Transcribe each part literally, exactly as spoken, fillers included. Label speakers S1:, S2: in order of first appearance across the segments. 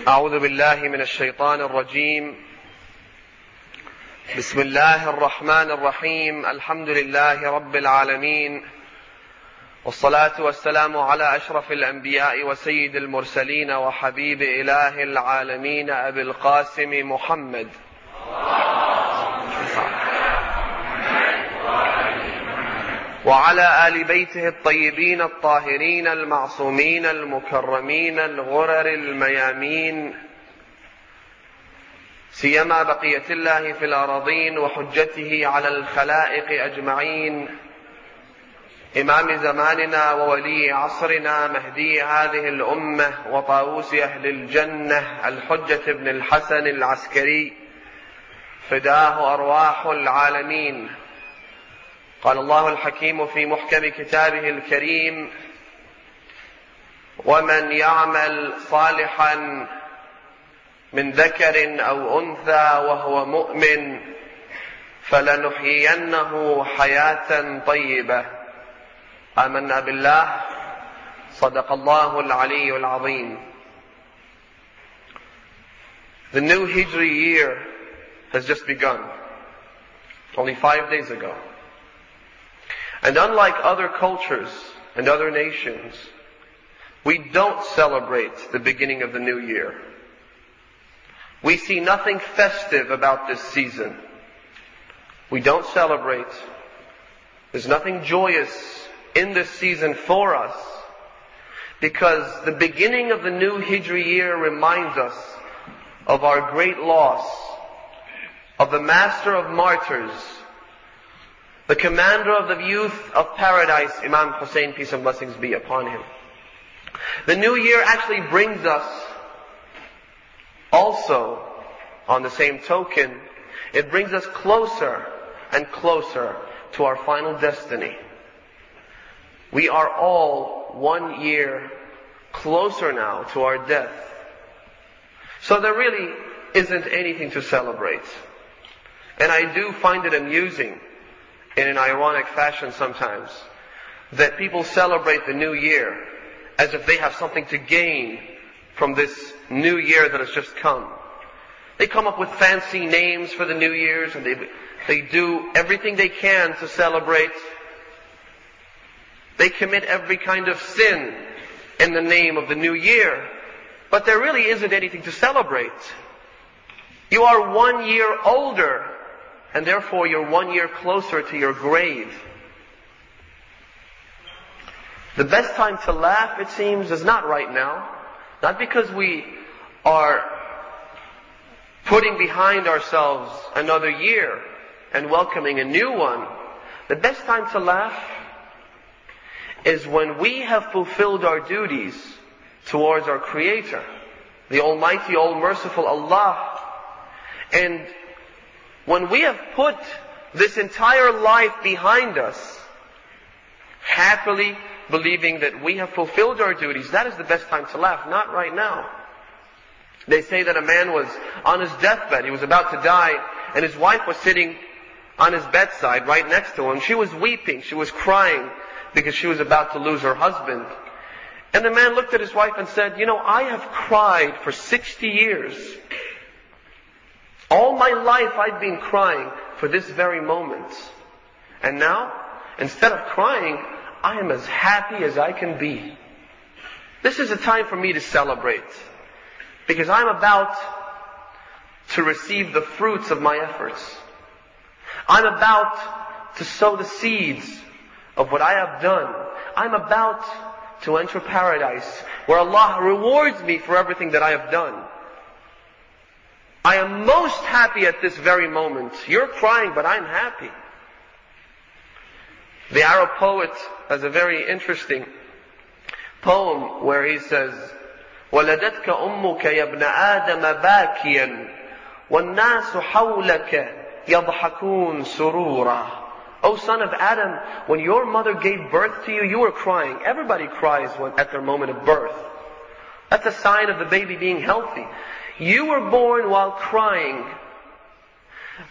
S1: أعوذ بالله من الشيطان الرجيم. بسم الله الرحمن الرحيم. الحمد لله رب العالمين، والصلاة والسلام على أشرف الأنبياء وسيد المرسلين وحبيب إله العالمين أبي القاسم محمد وعلى آل بيته الطيبين الطاهرين المعصومين المكرمين الغرر الميامين، سيما بقية الله في الأراضين وحجته على الخلائق أجمعين، إمام زماننا وولي عصرنا مهدي هذه الأمة وطاووس أهل الجنة الحجة بن الحسن العسكري، فداه أرواح العالمين. قال الله الحكيم في محكم كتابه الكريم: ومن يعمل صالحا من ذكر أو أنثى وهو مؤمن فلنحيينه حياة طيبة. آمنا بالله. صدق الله العلي العظيم. The new Hijri year has just begun, only five days ago. And unlike other cultures and other nations, we don't celebrate the beginning of the new year. We see nothing festive about this season. We don't celebrate. There's nothing joyous in this season for us, because the beginning of the new Hijri year reminds us of our great loss, of the master of martyrs, the commander of the youth of paradise, Imam Hussein, peace and blessings be upon him. The new year actually brings us also, on the same token, it brings us closer and closer to our final destiny. We are all one year closer now to our death. So there really isn't anything to celebrate. And I do find it amusing, in an ironic fashion sometimes, that people celebrate the new year as if they have something to gain from this new year that has just come. They come up with fancy names for the New Year's, and they, they do everything they can to celebrate. They commit every kind of sin in the name of the new year, but there really isn't anything to celebrate. You are one year older, and therefore you're one year closer to your grave. The best time to laugh, it seems, is not right now. Not because we are putting behind ourselves another year and welcoming a new one. The best time to laugh is when we have fulfilled our duties towards our Creator, the Almighty, All-Merciful Allah, and when we have put this entire life behind us, happily believing that we have fulfilled our duties, that is the best time to laugh, not right now. They say that a man was on his deathbed, he was about to die, and his wife was sitting on his bedside right next to him. She was weeping, she was crying, because she was about to lose her husband. And the man looked at his wife and said, "You know, I have cried for sixty years. All my life I've been crying for this very moment. And now, instead of crying, I am as happy as I can be. This is a time for me to celebrate, because I'm about to receive the fruits of my efforts. I'm about to sow the seeds of what I have done. I'm about to enter paradise, where Allah rewards me for everything that I have done. I am most happy at this very moment. You're crying, but I'm happy." The Arab poet has a very interesting poem where he says, وَلَدَتْكَ أُمُّكَ يَا ابْنَ آدَمَ بَاكِيًا وَالنَّاسُ حَوْلَكَ يَضْحَكُونَ سُرُورًا. O son of Adam, when your mother gave birth to you, you were crying. Everybody cries when, at their moment of birth. That's a sign of the baby being healthy. You were born while crying,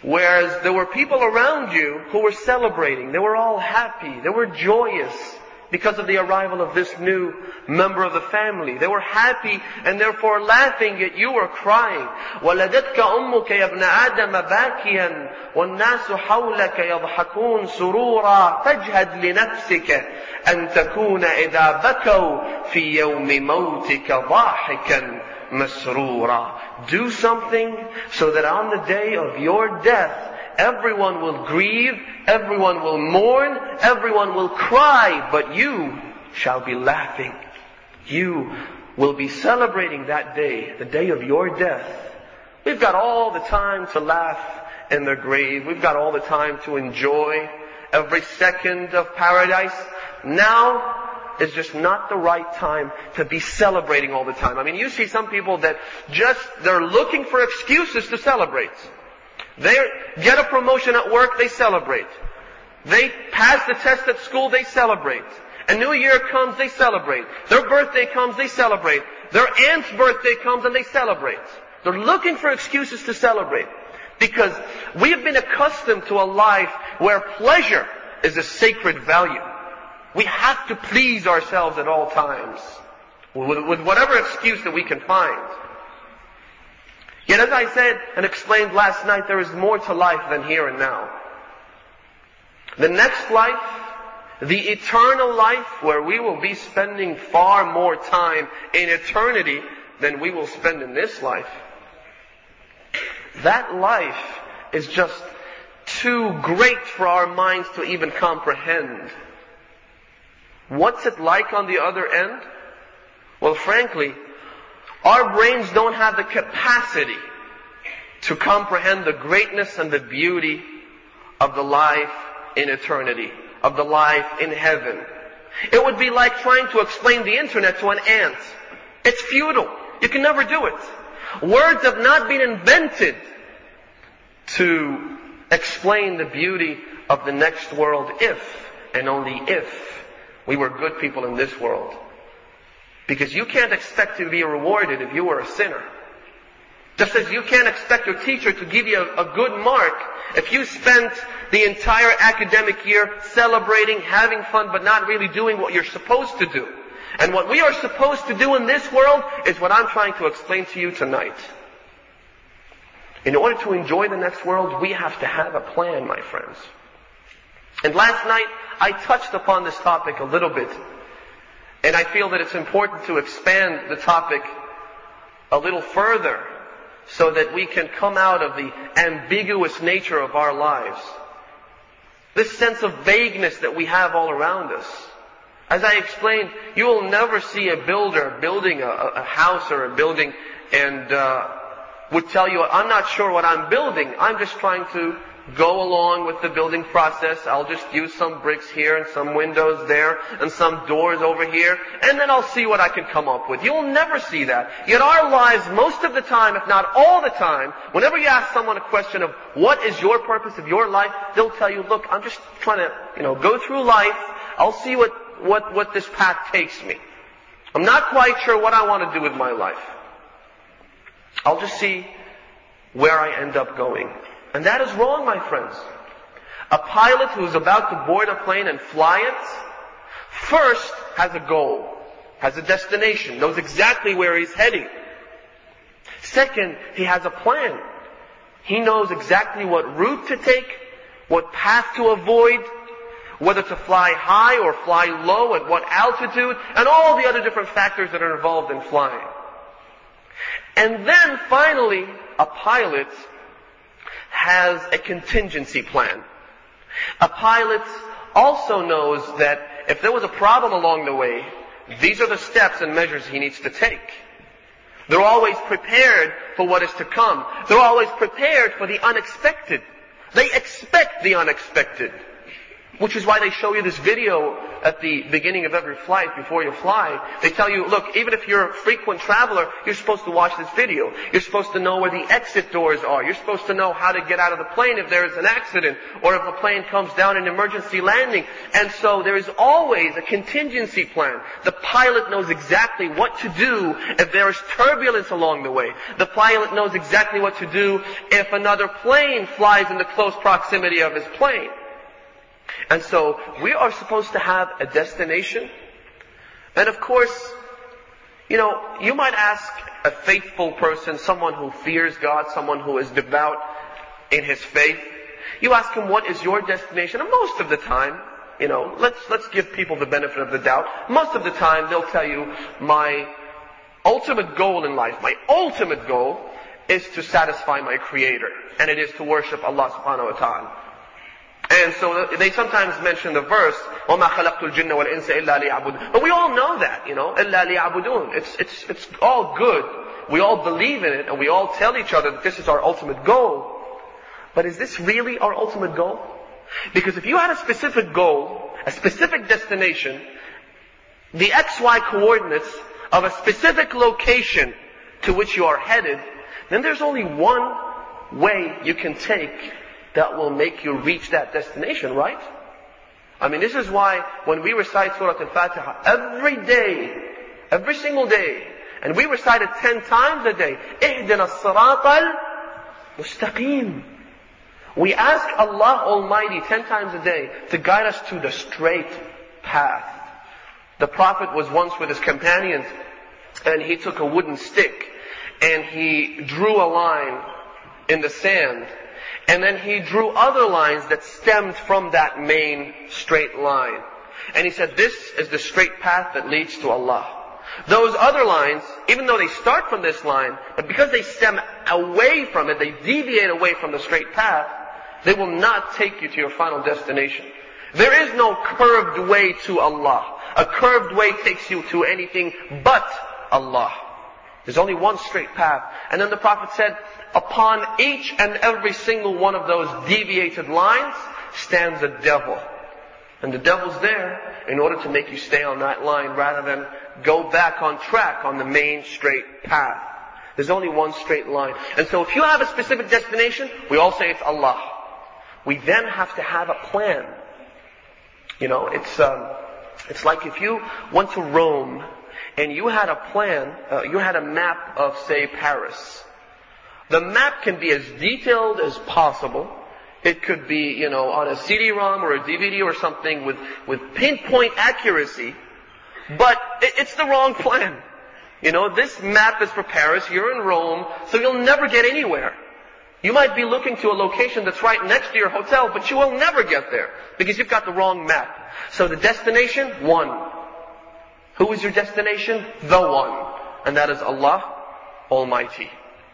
S1: whereas there were people around you who were celebrating. They were all happy. They were joyous. because of the arrival of this new member of the family. They were happy and therefore laughing, yet you were crying. وَلَدَتْكَ أُمُّكَ يَا ابْنَ آدَمَ بَاكِيًا وَالنَّاسُ حَوْلَكَ يَضْحَكُونَ سُرُورًا فَاجْهَدْ لِنَفْسِكَ أَن تَكُونَ إِذَا بَكَوْا فِي يَوْمِ مَوْتِكَ ضَاحِكًا مَسْرُورًا. Do something so that on the day of your death, everyone will grieve, everyone will mourn, everyone will cry, but you shall be laughing. You will be celebrating that day, the day of your death. We've got all the time to laugh in their grave. We've got all the time to enjoy every second of paradise. Now is just not the right time to be celebrating all the time. I mean, you see some people that just, they're looking for excuses to celebrate. They get a promotion at work, they celebrate. They pass the test at school, they celebrate. A new year comes, they celebrate. Their birthday comes, they celebrate. Their aunt's birthday comes and they celebrate. They're looking for excuses to celebrate. Because we have been accustomed to a life where pleasure is a sacred value. We have to please ourselves at all times, with, with whatever excuse that we can find. Yet as I said and explained last night, there is more to life than here and now. The next life, the eternal life, where we will be spending far more time in eternity than we will spend in this life. That life is just too great for our minds to even comprehend. What's it like on the other end? Well, frankly, our brains don't have the capacity to comprehend the greatness and the beauty of the life in eternity, of the life in heaven. It would be like trying to explain the internet to an ant. It's futile. You can never do it. Words have not been invented to explain the beauty of the next world if, and only if, we were good people in this world. Because you can't expect to be rewarded if you were a sinner. Just as you can't expect your teacher to give you a, a good mark if you spent the entire academic year celebrating, having fun, but not really doing what you're supposed to do. And what we are supposed to do in this world is what I'm trying to explain to you tonight. In order to enjoy the next world, we have to have a plan, my friends. And last night, I touched upon this topic a little bit. And I feel that it's important to expand the topic a little further so that we can come out of the ambiguous nature of our lives. This sense of vagueness that we have all around us. As I explained, you will never see a builder building a, a house or a building and uh, would tell you, I'm not sure what I'm building. I'm just trying to go along with the building process. I'll just use some bricks here and some windows there and some doors over here, and then I'll see what I can come up with. You'll never see that. Yet our lives, most of the time, if not all the time, whenever you ask someone a question of what is your purpose of your life, they'll tell you, look, I'm just trying to, you know, go through life. I'll see what, what, what this path takes me. I'm not quite sure what I want to do with my life. I'll just see where I end up going. And that is wrong, my friends. A pilot who is about to board a plane and fly it, first has a goal, has a destination, knows exactly where he's heading. Second, he has a plan. He knows exactly what route to take, what path to avoid, whether to fly high or fly low, at what altitude, and all the other different factors that are involved in flying. And then finally, a pilot has a contingency plan. A pilot also knows that if there was a problem along the way, these are the steps and measures he needs to take. They're always prepared for what is to come. They're always prepared for the unexpected. They expect the unexpected. Which is why they show you this video at the beginning of every flight before you fly. They tell you, look, even if you're a frequent traveler, you're supposed to watch this video. You're supposed to know where the exit doors are. You're supposed to know how to get out of the plane if there is an accident or if the plane comes down in emergency landing. And so there is always a contingency plan. The pilot knows exactly what to do if there is turbulence along the way. The pilot knows exactly what to do if another plane flies in the close proximity of his plane. And so we are supposed to have a destination. And of course, you know, you might ask a faithful person, someone who fears God, someone who is devout in his faith. You ask him, what is your destination? And most of the time, you know, let's, let's give people the benefit of the doubt. Most of the time they'll tell you, my ultimate goal in life, my ultimate goal is to satisfy my Creator. And it is to worship Allah subhanahu wa ta'ala. And so they sometimes mention the verse, وَمَا خَلَقْتُ الْجِنَّ وَالْإِنسَ إِلَّا لِيَعْبُدُونَ. But we all know that, you know, إِلَّا لِيَعْبُدُونَ. It's, it's, it's all good. We all believe in it, and we all tell each other that this is our ultimate goal. But is this really our ultimate goal? Because if you had a specific goal, a specific destination, the X Y coordinates of a specific location to which you are headed, then there's only one way you can take that will make you reach that destination, right? I mean, this is why when we recite Surah Al-Fatiha every day, every single day, and we recite it ten times a day, اهدنا الصراط المستقيم. We ask Allah Almighty ten times a day to guide us to the straight path. The Prophet was once with his companions, and he took a wooden stick, and he drew a line in the sand, and then he drew other lines that stemmed from that main straight line. And he said, this is the straight path that leads to Allah. Those other lines, even though they start from this line, but because they stem away from it, they deviate away from the straight path, they will not take you to your final destination. There is no curved way to Allah. A curved way takes you to anything but Allah. There's only one straight path. And then the Prophet said, upon each and every single one of those deviated lines stands a devil. And the devil's there in order to make you stay on that line rather than go back on track on the main straight path. There's only one straight line. And so if you have a specific destination, we all say it's Allah. We then have to have a plan. You know, it's um, it's like if you went to Rome and you had a plan, uh, you had a map of, say, Paris. The map can be as detailed as possible. It could be, you know, on a C D ROM or a D V D or something with, with pinpoint accuracy. But it, it's the wrong plan. You know, this map is for Paris, you're in Rome, so you'll never get anywhere. You might be looking to a location that's right next to your hotel, but you will never get there because you've got the wrong map. So the destination, one. Who is your destination? The one. And that is Allah Almighty.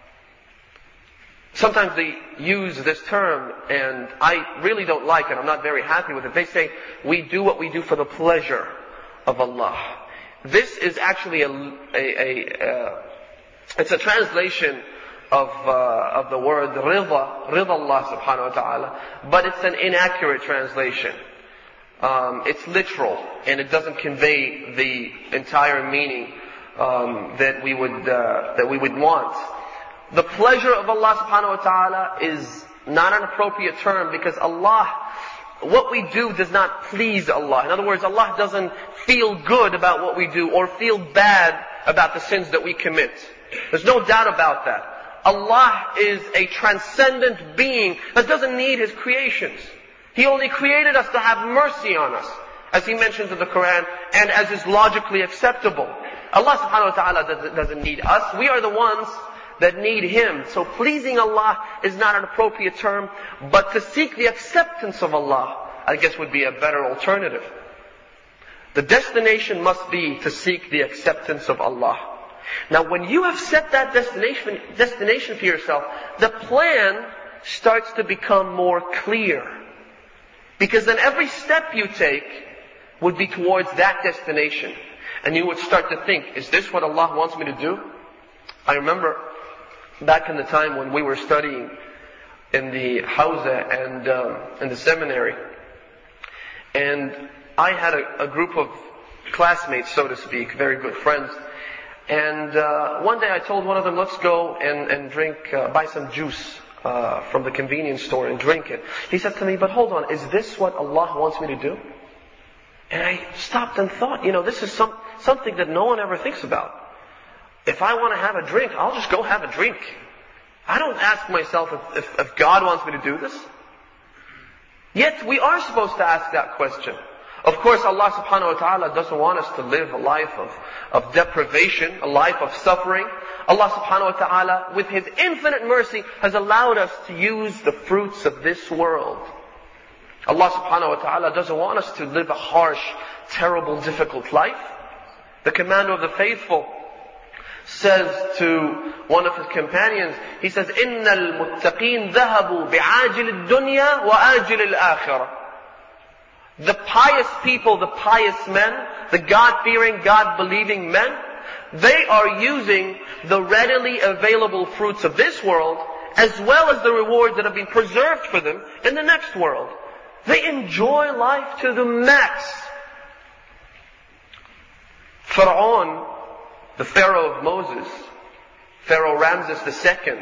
S1: Sometimes they use this term, and I really don't like it. I'm not very happy with it. They say, we do what we do for the pleasure of Allah. This is actually a, a, a uh, it's a translation of uh, of the word rida, rida Allah subhanahu wa ta'ala, but it's an inaccurate translation. Um, it's literal, and it doesn't convey the entire meaning um, that we would uh, that we would want. The pleasure of Allah subhanahu wa ta'ala is not an appropriate term because Allah, what we do does not please Allah. In other words, Allah doesn't feel good about what we do or feel bad about the sins that we commit. There's no doubt about that. Allah is a transcendent being that doesn't need His creations. He only created us to have mercy on us, as He mentions in the Quran, and as is logically acceptable. Allah subhanahu wa ta'ala doesn't, doesn't need us. We are the ones that need Him. So pleasing Allah is not an appropriate term, but to seek the acceptance of Allah, I guess would be a better alternative. The destination must be to seek the acceptance of Allah. Now when you have set that destination, destination for yourself, the plan starts to become more clear. Because then every step you take would be towards that destination. And you would start to think, is this what Allah wants me to do? I remember back in the time when we were studying in the Hawza and um, in the seminary, and I had a, a group of classmates, so to speak, very good friends. And uh, one day I told one of them, let's go and, and drink, uh, buy some juice uh, from the convenience store and drink it. He said to me, but hold on, is this what Allah wants me to do? And I stopped and thought, you know, this is some, something that no one ever thinks about. If I want to have a drink, I'll just go have a drink. I don't ask myself if, if, if God wants me to do this. Yet we are supposed to ask that question. Of course, Allah subhanahu wa ta'ala doesn't want us to live a life of, of deprivation, a life of suffering. Allah subhanahu wa ta'ala, with His infinite mercy, has allowed us to use the fruits of this world. Allah subhanahu wa ta'ala doesn't want us to live a harsh, terrible, difficult life. The commander of the faithful says to one of his companions, he says, إِنَّ الْمُتَّقِينَ ذَهَبُوا بِعَاجِلِ الدُّنْيَا وَآجِلِ الْآخِرَةِ. The pious people, the pious men, the God-fearing, God-believing men, they are using the readily available fruits of this world as well as the rewards that have been preserved for them in the next world. They enjoy life to the max. Pharaoh, the Pharaoh of Moses, Pharaoh Ramses the Second,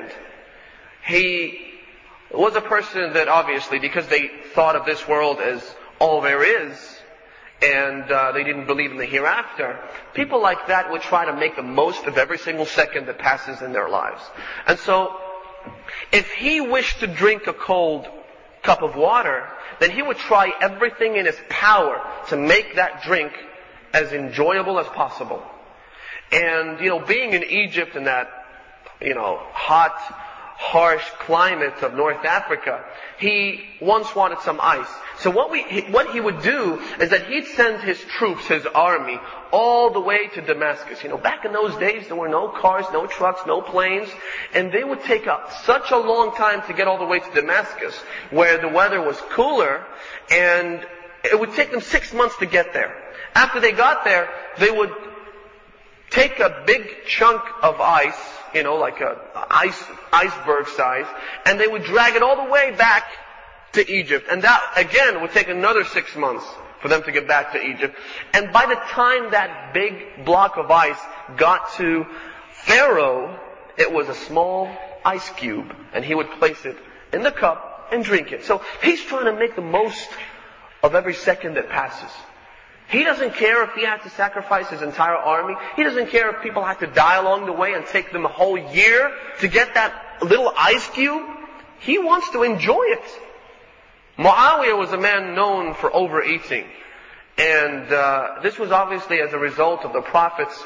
S1: he was a person that obviously, because they thought of this world as all there is, and uh, they didn't believe in the hereafter, people like that would try to make the most of every single second that passes in their lives. And so, if he wished to drink a cold cup of water, then he would try everything in his power to make that drink as enjoyable as possible. And, you know, being in Egypt in that, you know, hot, harsh climate of North Africa, he once wanted some ice. So what we, what he would do is that he'd send his troops, his army, all the way to Damascus. You know, back in those days there were no cars, no trucks, no planes, and they would take up such a long time to get all the way to Damascus, where the weather was cooler, and it would take them six months to get there. After they got there, they would take a big chunk of ice, you know, like a ice, iceberg size, and they would drag it all the way back to Egypt. And that, again, would take another six months for them to get back to Egypt. And by the time that big block of ice got to Pharaoh, it was a small ice cube, and he would place it in the cup and drink it. So he's trying to make the most of every second that passes. He doesn't care if he had to sacrifice his entire army. He doesn't care if people had to die along the way and take them a whole year to get that little ice cube. He wants to enjoy it. Muawiyah was a man known for overeating. And uh, this was obviously as a result of the Prophet's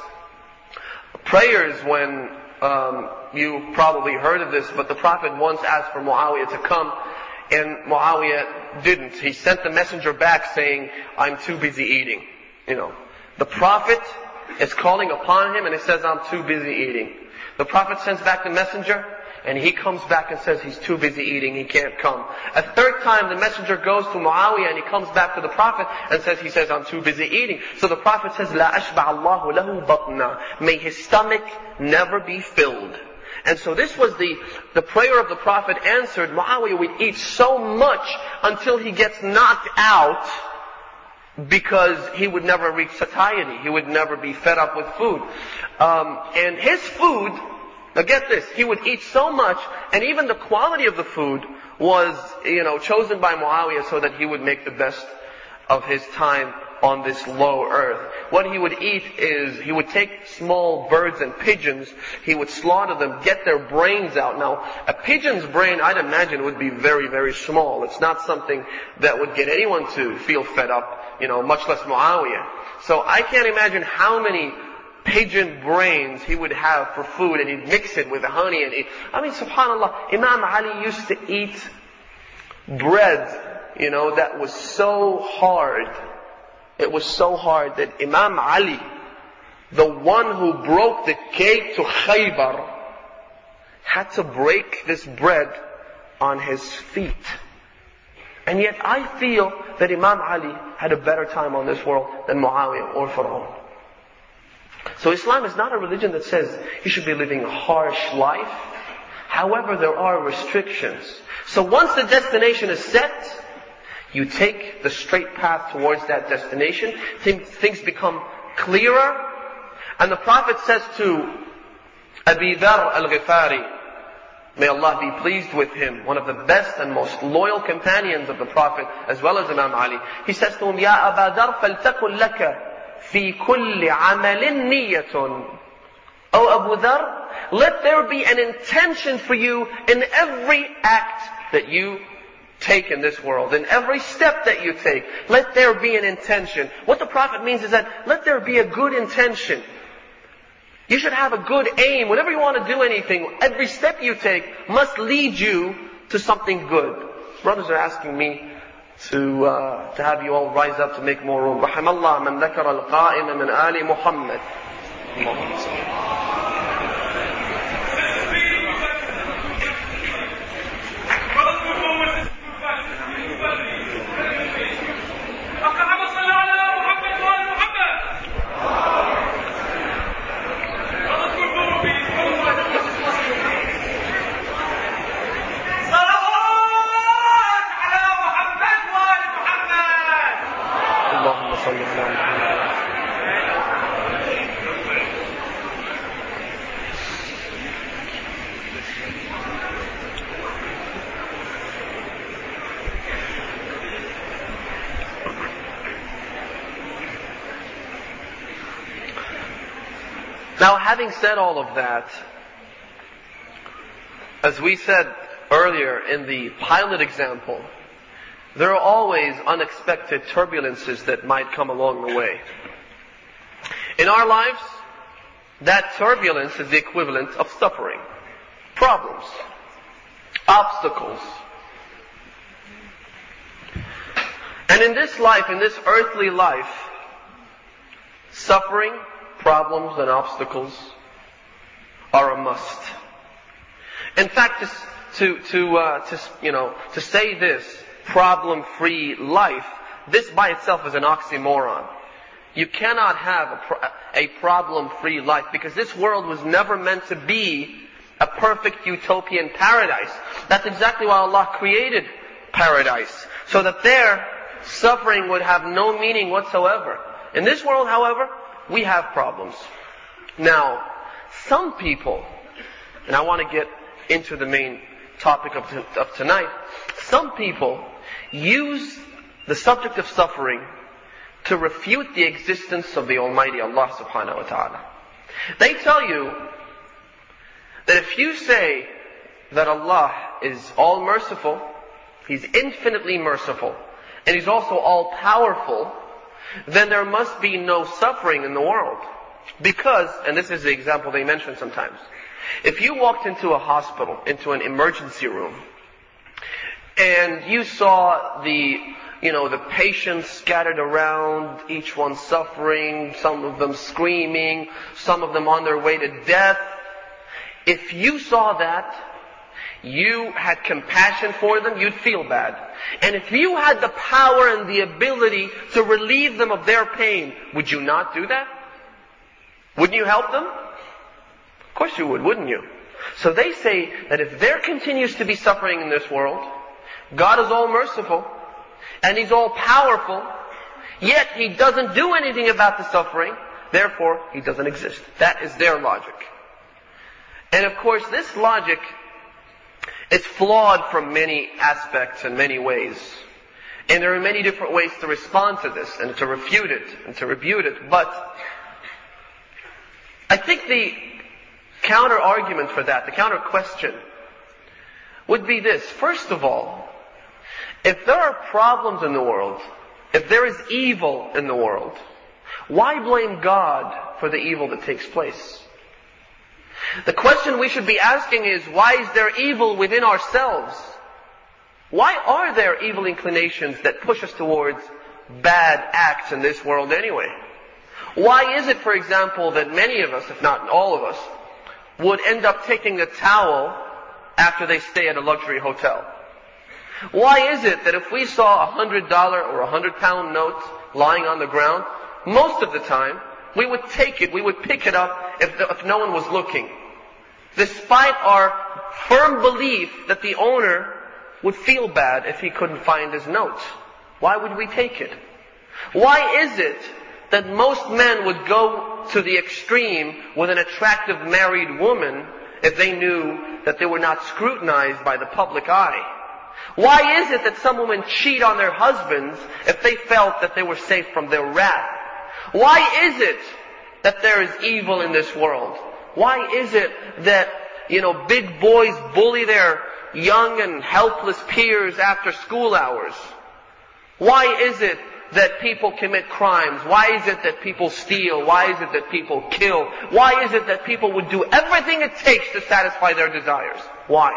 S1: prayers when, um, you probably heard of this, but the Prophet once asked for Muawiyah to come, and Muawiyah didn't. He sent the messenger back saying, I'm too busy eating. You know, the Prophet is calling upon him and he says, I'm too busy eating. The Prophet sends back the messenger and he comes back and says he's too busy eating, he can't come. A third time the messenger goes to Muawiyah and he comes back to the Prophet and says, he says, I'm too busy eating. So the Prophet says, La ashba Allahu lahu batna. May his stomach never be filled. And so this was the, the prayer of the Prophet answered. Muawiyah would eat so much until he gets knocked out because he would never reach satiety. He would never be fed up with food. Um, and his food, now get this, he would eat so much, and even the quality of the food was, you know, chosen by Muawiyah so that he would make the best of his time on this low earth. What he would eat is, he would take small birds and pigeons, he would slaughter them, get their brains out. Now, a pigeon's brain, I'd imagine, would be very, very small. It's not something that would get anyone to feel fed up, you know, much less Muawiyah. So I can't imagine how many pigeon brains he would have for food, and he'd mix it with honey and eat. I mean, subhanAllah, Imam Ali used to eat bread, you know, that was so hard. It was so hard that Imam Ali, the one who broke the gate to Khaybar, had to break this bread on his feet. And yet I feel that Imam Ali had a better time on this world than Muawiyah or Pharaoh. So Islam is not a religion that says you should be living a harsh life. However, there are restrictions. So once the destination is set, you take the straight path towards that destination. Things become clearer. And the Prophet says to Abi Dharr al-Ghifari, may Allah be pleased with him, one of the best and most loyal companions of the Prophet, as well as Imam Ali. He says to him, Ya Aba Dharr, فَلْتَكُنْ لَكَ فِي كُلِّ عَمَلٍ نِيَّةٌ. O Abu Dharr, let there be an intention for you in every act that you take in this world, in every step that you take, let there be an intention. What the Prophet means is that let there be a good intention. You should have a good aim. Whenever you want to do anything, every step you take must lead you to something good. Brothers are asking me to uh, to have you all rise up to make more room. رحم الله من ذكر القائم من آل محمد. Now, having said all of that, as we said earlier in the pilot example, there are always unexpected turbulences that might come along the way. In our lives, that turbulence is the equivalent of suffering, problems, obstacles. And in this life, in this earthly life, suffering, problems and obstacles are a must. In fact, to to to, uh, to you know to say this problem-free life, this by itself is an oxymoron. You cannot have a, pro- a problem-free life because this world was never meant to be a perfect utopian paradise. That's exactly why Allah created paradise, so that there suffering would have no meaning whatsoever. In this world, however, we have problems. Now, some people, and I want to get into the main topic of, t- of tonight, some people use the subject of suffering to refute the existence of the Almighty Allah subhanahu wa ta'ala. They tell you that if you say that Allah is all merciful, He's infinitely merciful, and He's also all powerful, then there must be no suffering in the world. Because, and this is the example they mention sometimes, if you walked into a hospital, into an emergency room, and you saw the, you know, the patients scattered around, each one suffering, some of them screaming, some of them on their way to death, if you saw that, you had compassion for them, you'd feel bad. And if you had the power and the ability to relieve them of their pain, would you not do that? Wouldn't you help them? Of course you would, wouldn't you? So they say that if there continues to be suffering in this world, God is all merciful, and He's all powerful, yet He doesn't do anything about the suffering, therefore He doesn't exist. That is their logic. And of course this logic, it's flawed from many aspects and many ways. And there are many different ways to respond to this and to refute it and to rebuke it. But I think the counter argument for that, the counter question, would be this. First of all, if there are problems in the world, if there is evil in the world, why blame God for the evil that takes place? The question we should be asking is, why is there evil within ourselves? Why are there evil inclinations that push us towards bad acts in this world anyway? Why is it, for example, that many of us, if not all of us, would end up taking a towel after they stay at a luxury hotel? Why is it that if we saw a hundred dollar or a hundred pound note lying on the ground, most of the time we would take it, we would pick it up if, the, if no one was looking, despite our firm belief that the owner would feel bad if he couldn't find his note? Why would we take it? Why is it that most men would go to the extreme with an attractive married woman if they knew that they were not scrutinized by the public eye? Why is it that some women cheat on their husbands if they felt that they were safe from their wrath? Why is it that there is evil in this world? Why is it that, you know, big boys bully their young and helpless peers after school hours? Why is it that people commit crimes? Why is it that people steal? Why is it that people kill? Why is it that people would do everything it takes to satisfy their desires? Why?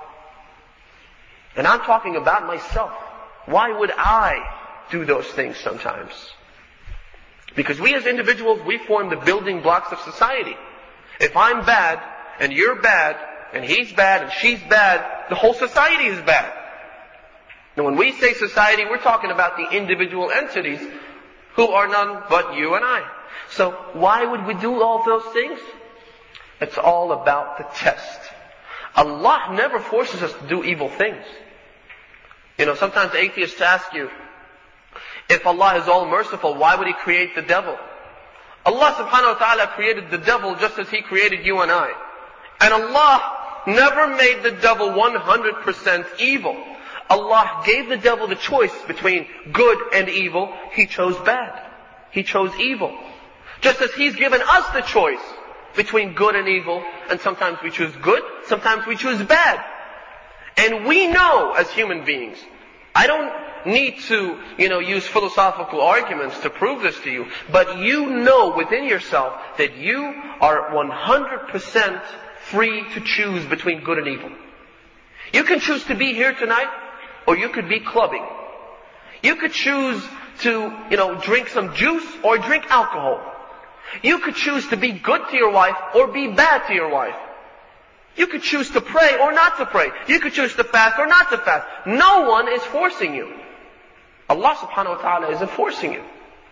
S1: And I'm talking about myself. Why would I do those things sometimes? Because we as individuals, we form the building blocks of society. If I'm bad, and you're bad, and he's bad, and she's bad, the whole society is bad. And when we say society, we're talking about the individual entities who are none but you and I. So why would we do all those things? It's all about the test. Allah never forces us to do evil things. You know, sometimes atheists ask you, if Allah is all merciful, why would He create the devil? Allah subhanahu wa ta'ala created the devil just as He created you and I. And Allah never made the devil one hundred percent evil. Allah gave the devil the choice between good and evil. He chose bad. He chose evil. Just as He's given us the choice between good and evil, and sometimes we choose good, sometimes we choose bad. And we know as human beings, I don't need to, you know, use philosophical arguments to prove this to you, but you know within yourself that you are one hundred percent free to choose between good and evil. You can choose to be here tonight, or you could be clubbing. You could choose to, you know, drink some juice or drink alcohol. You could choose to be good to your wife or be bad to your wife. You could choose to pray or not to pray. You could choose to fast or not to fast. No one is forcing you. Allah subhanahu wa ta'ala isn't forcing you.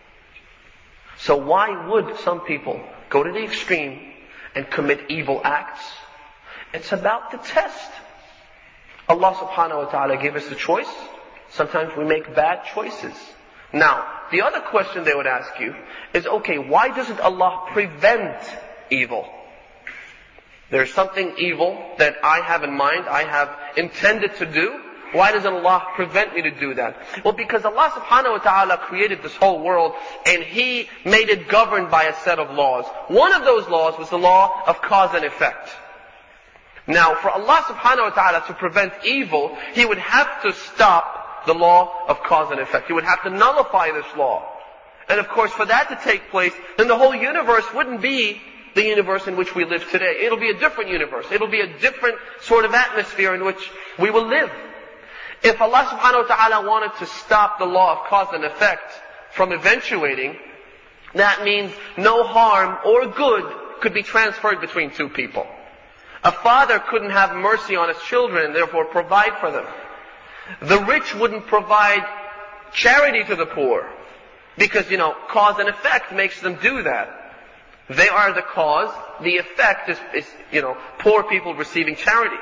S1: So why would some people go to the extreme and commit evil acts? It's about the test. Allah subhanahu wa ta'ala gave us the choice. Sometimes we make bad choices. Now, the other question they would ask you is, okay, why doesn't Allah prevent evil? There's something evil that I have in mind, I have intended to do. Why doesn't Allah prevent me to do that? Well, because Allah subhanahu wa ta'ala created this whole world and He made it governed by a set of laws. One of those laws was the law of cause and effect. Now, for Allah subhanahu wa ta'ala to prevent evil, He would have to stop the law of cause and effect. He would have to nullify this law. And of course, for that to take place, then the whole universe wouldn't be the universe in which we live today. It'll be a different universe. It'll be a different sort of atmosphere in which we will live. If Allah subhanahu wa ta'ala wanted to stop the law of cause and effect from eventuating, that means no harm or good could be transferred between two people. A father couldn't have mercy on his children and therefore provide for them. The rich wouldn't provide charity to the poor because, you know, cause and effect makes them do that. They are the cause. The effect is, is, you know, poor people receiving charity.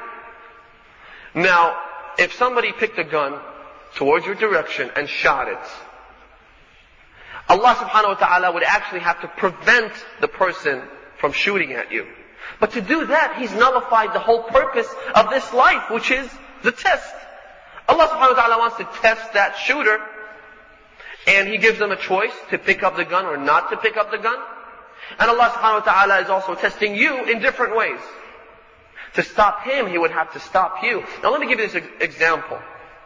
S1: Now, if somebody picked a gun towards your direction and shot it, Allah subhanahu wa ta'ala would actually have to prevent the person from shooting at you. But to do that, He's nullified the whole purpose of this life, which is the test. Allah subhanahu wa ta'ala wants to test that shooter, and He gives them a choice to pick up the gun or not to pick up the gun. And Allah subhanahu wa ta'ala is also testing you in different ways. To stop Him, He would have to stop you. Now let me give you this example.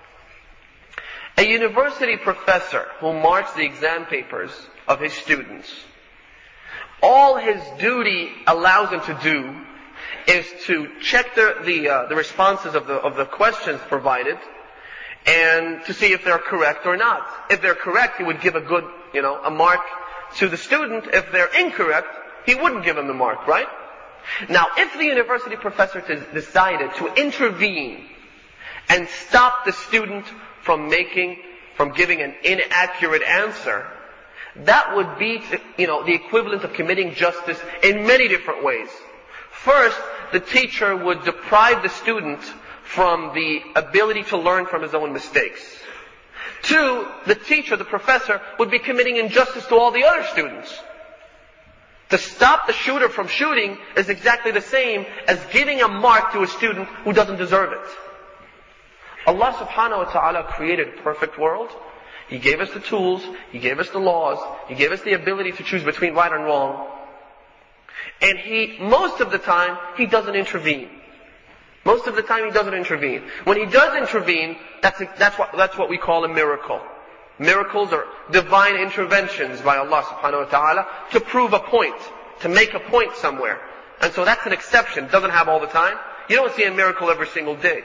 S1: A university professor who marks the exam papers of his students, all his duty allows him to do is to check the the, uh, the responses of the of the questions provided, and to see if they're correct or not. If they're correct, he would give a good, you know, a mark to the student. If they're incorrect, he wouldn't give him the mark, right? Now, if the university professor decided to intervene and stop the student from making, from giving an inaccurate answer, that would be, you know, the equivalent of committing justice in many different ways. First, the teacher would deprive the student from the ability to learn from his own mistakes. Two, the teacher, the professor, would be committing injustice to all the other students. To stop the shooter from shooting is exactly the same as giving a mark to a student who doesn't deserve it. Allah subhanahu wa ta'ala created a perfect world. He gave us the tools, He gave us the laws, He gave us the ability to choose between right and wrong. And He, most of the time, He doesn't intervene. Most of the time He doesn't intervene. When He does intervene, that's, that's, what, that's what we call a miracle. Miracles are divine interventions by Allah subhanahu wa ta'ala to prove a point, to make a point somewhere. And so that's an exception. It doesn't happen all the time. You don't see a miracle every single day.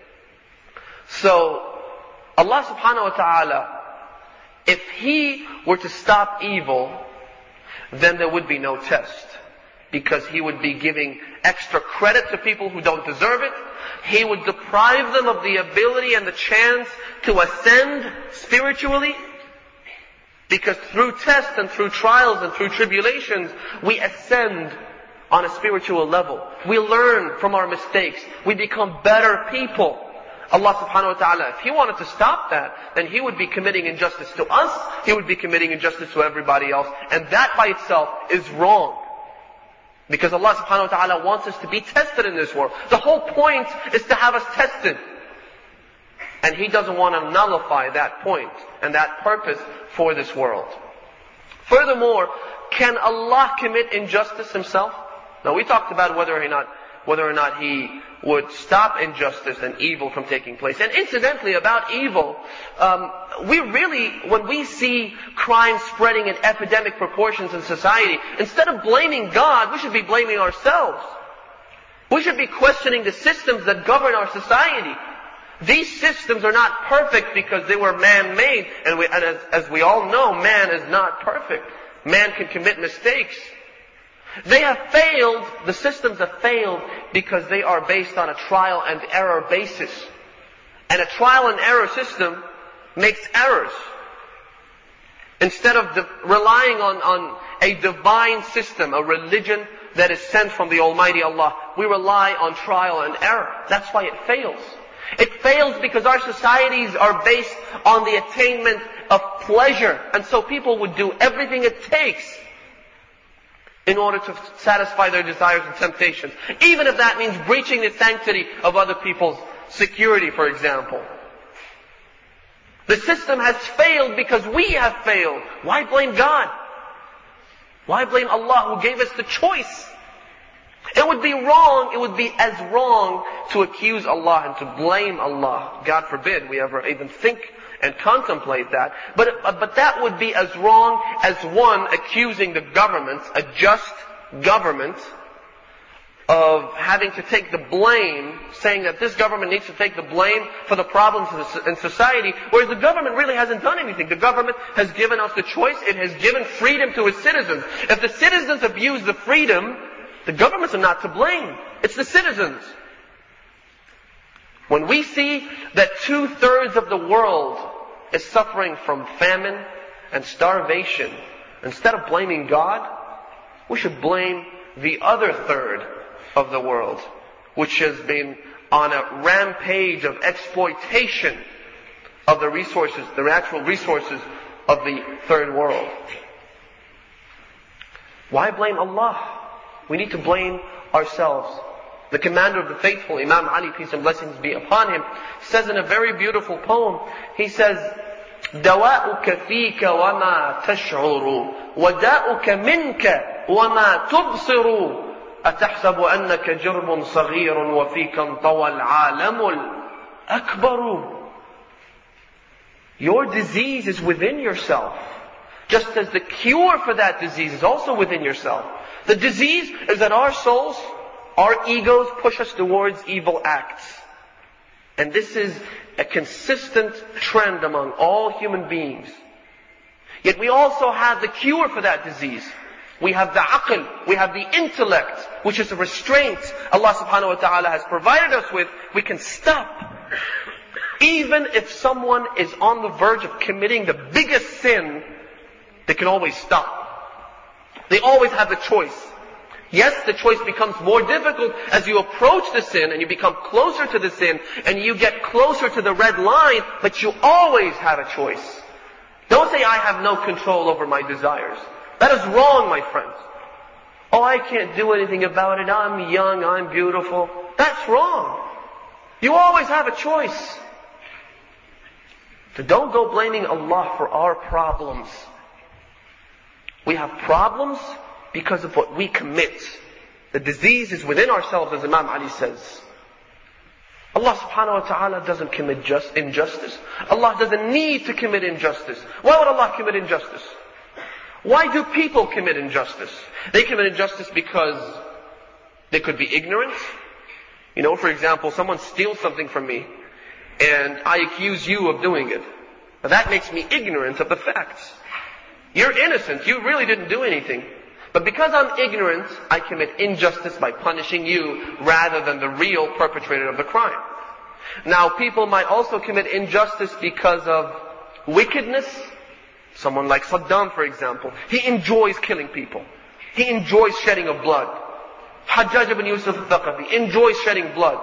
S1: So, Allah subhanahu wa ta'ala, if He were to stop evil, then there would be no test. Because He would be giving extra credit to people who don't deserve it. He would deprive them of the ability and the chance to ascend spiritually. Because through tests and through trials and through tribulations, we ascend on a spiritual level. We learn from our mistakes. We become better people. Allah subhanahu wa ta'ala, if He wanted to stop that, then He would be committing injustice to us. He would be committing injustice to everybody else. And that by itself is wrong. Because Allah subhanahu wa ta'ala wants us to be tested in this world. The whole point is to have us tested. And He doesn't want to nullify that point and that purpose for this world. Furthermore, can Allah commit injustice Himself? Now we talked about whether or not, whether or not He would stop injustice and evil from taking place. And incidentally, about evil, um, we really, when we see crime spreading in epidemic proportions in society, instead of blaming God, we should be blaming ourselves. We should be questioning the systems that govern our society. These systems are not perfect because they were man-made. And, we, and as, as we all know, man is not perfect. Man can commit mistakes. They have failed, the systems have failed because they are based on a trial and error basis. And a trial and error system makes errors. Instead of the, relying on, on a divine system, a religion that is sent from the Almighty Allah, we rely on trial and error. That's why it fails. It fails because our societies are based on the attainment of pleasure. And so people would do everything it takes in order to satisfy their desires and temptations. Even if that means breaching the sanctity of other people's security, for example. The system has failed because we have failed. Why blame God? Why blame Allah who gave us the choice? It would be wrong, it would be as wrong to accuse Allah and to blame Allah. God forbid we ever even think and contemplate that. But, but that would be as wrong as one accusing the government, a just government, of having to take the blame, saying that this government needs to take the blame for the problems in society, whereas the government really hasn't done anything. The government has given us the choice, it has given freedom to its citizens. If the citizens abuse the freedom, the governments are not to blame. It's the citizens. When we see that two-thirds of the world is suffering from famine and starvation, instead of blaming God, we should blame the other third of the world, which has been on a rampage of exploitation of the resources, the natural resources of the third world. Why blame Allah? We need to blame ourselves. The commander of the faithful, Imam Ali, peace and blessings be upon him, says in a very beautiful poem, he says, دواؤك فيك وما تشعر وداؤك منك وما تبصر أتحسب أنك جرم صغير وفيك انطوى العالم الأكبر. Your disease is within yourself, just as the cure for that disease is also within yourself. The disease is that our souls, our egos push us towards evil acts. And this is a consistent trend among all human beings. Yet we also have the cure for that disease. We have the aql, we have the intellect, which is a restraint Allah subhanahu wa ta'ala has provided us with. We can stop. Even if someone is on the verge of committing the biggest sin, they can always stop. They always have the choice. Yes, the choice becomes more difficult as you approach the sin and you become closer to the sin and you get closer to the red line, but you always have a choice. Don't say, I have no control over my desires. That is wrong, my friends. Oh, I can't do anything about it. I'm young, I'm beautiful. That's wrong. You always have a choice. So don't go blaming Allah for our problems. We have problems because of what we commit. The disease is within ourselves, as Imam Ali says. Allah subhanahu wa ta'ala doesn't commit just injustice. Allah doesn't need to commit injustice. Why would Allah commit injustice? Why do people commit injustice? They commit injustice because they could be ignorant. You know, for example, someone steals something from me and I accuse you of doing it. But that makes me ignorant of the facts. You're innocent. You really didn't do anything. But because I'm ignorant, I commit injustice by punishing you rather than the real perpetrator of the crime. Now, people might also commit injustice because of wickedness. Someone like Saddam, for example. He enjoys killing people. He enjoys shedding of blood. Hajjaj ibn Yusuf al-Thaqafi enjoys shedding blood.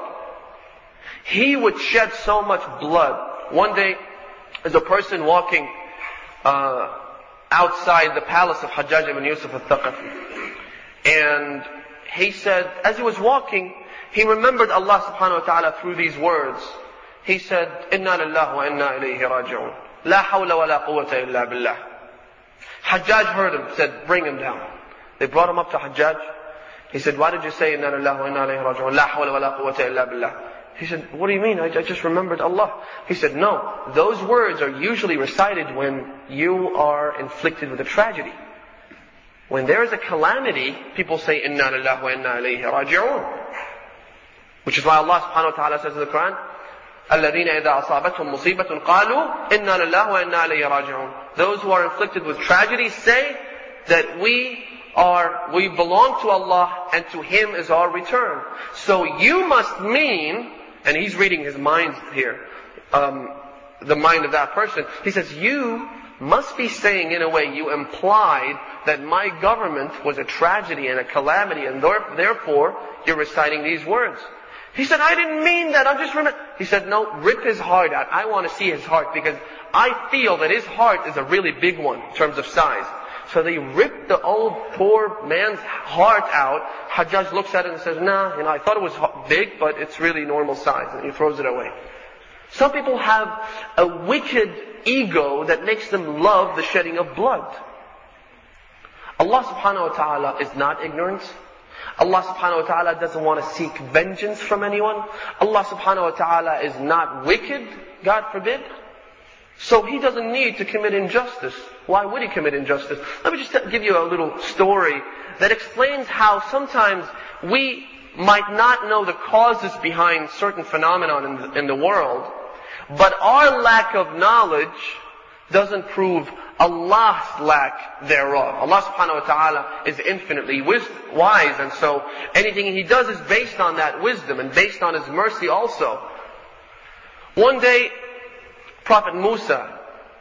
S1: He would shed so much blood. One day, there's a person walking uh, outside the palace of Hajjaj ibn Yusuf al-Thaqafi. And he said, as he was walking, he remembered Allah subhanahu wa ta'ala through these words. He said, Inna lillahi wa inna ilayhi raji'un. La hawla wa la quwwata illa billah. Hajjaj heard him, said, bring him down. They brought him up to Hajjaj. He said, why did you say, Inna lillahi wa inna ilayhi raji'un? La hawla wa la quwwata illa billah. He said, what do you mean? I, I just remembered Allah. He said, no. Those words are usually recited when you are inflicted with a tragedy. When there is a calamity, people say, Inna lillahi wa inna ilayhi raji'un. Which is why Allah subhanahu wa ta'ala says in the Quran, الَّذِينَ إِذَا أَصَابَتْهُمْ مُصِيبَةٌ قَالُوا إِنَّا لِلَّهِ وَإِنَّا إِلَيْهِ رَاجِعُونَ. Those who are inflicted with tragedy say that we are, we belong to Allah and to Him is our return. So you must mean, and he's reading his mind here, um, the mind of that person. He says, you must be saying in a way, you implied that my government was a tragedy and a calamity, and therefore you're reciting these words. He said, I didn't mean that, I'm just remembering. He said, no, rip his heart out. I want to see his heart because I feel that his heart is a really big one in terms of size. So they ripped the old poor man's heart out. Hajjaj looks at it and says, nah, you know, I thought it was big, but it's really normal size. And he throws it away. Some people have a wicked ego that makes them love the shedding of blood. Allah subhanahu wa ta'ala is not ignorant. Allah subhanahu wa ta'ala doesn't want to seek vengeance from anyone. Allah subhanahu wa ta'ala is not wicked, God forbid. So He doesn't need to commit injustice. Why would He commit injustice? Let me just give you a little story that explains how sometimes we might not know the causes behind certain phenomena in the, in the world, but our lack of knowledge doesn't prove Allah's lack thereof. Allah subhanahu wa ta'ala is infinitely wise, and so anything He does is based on that wisdom and based on His mercy also. One day, Prophet Musa,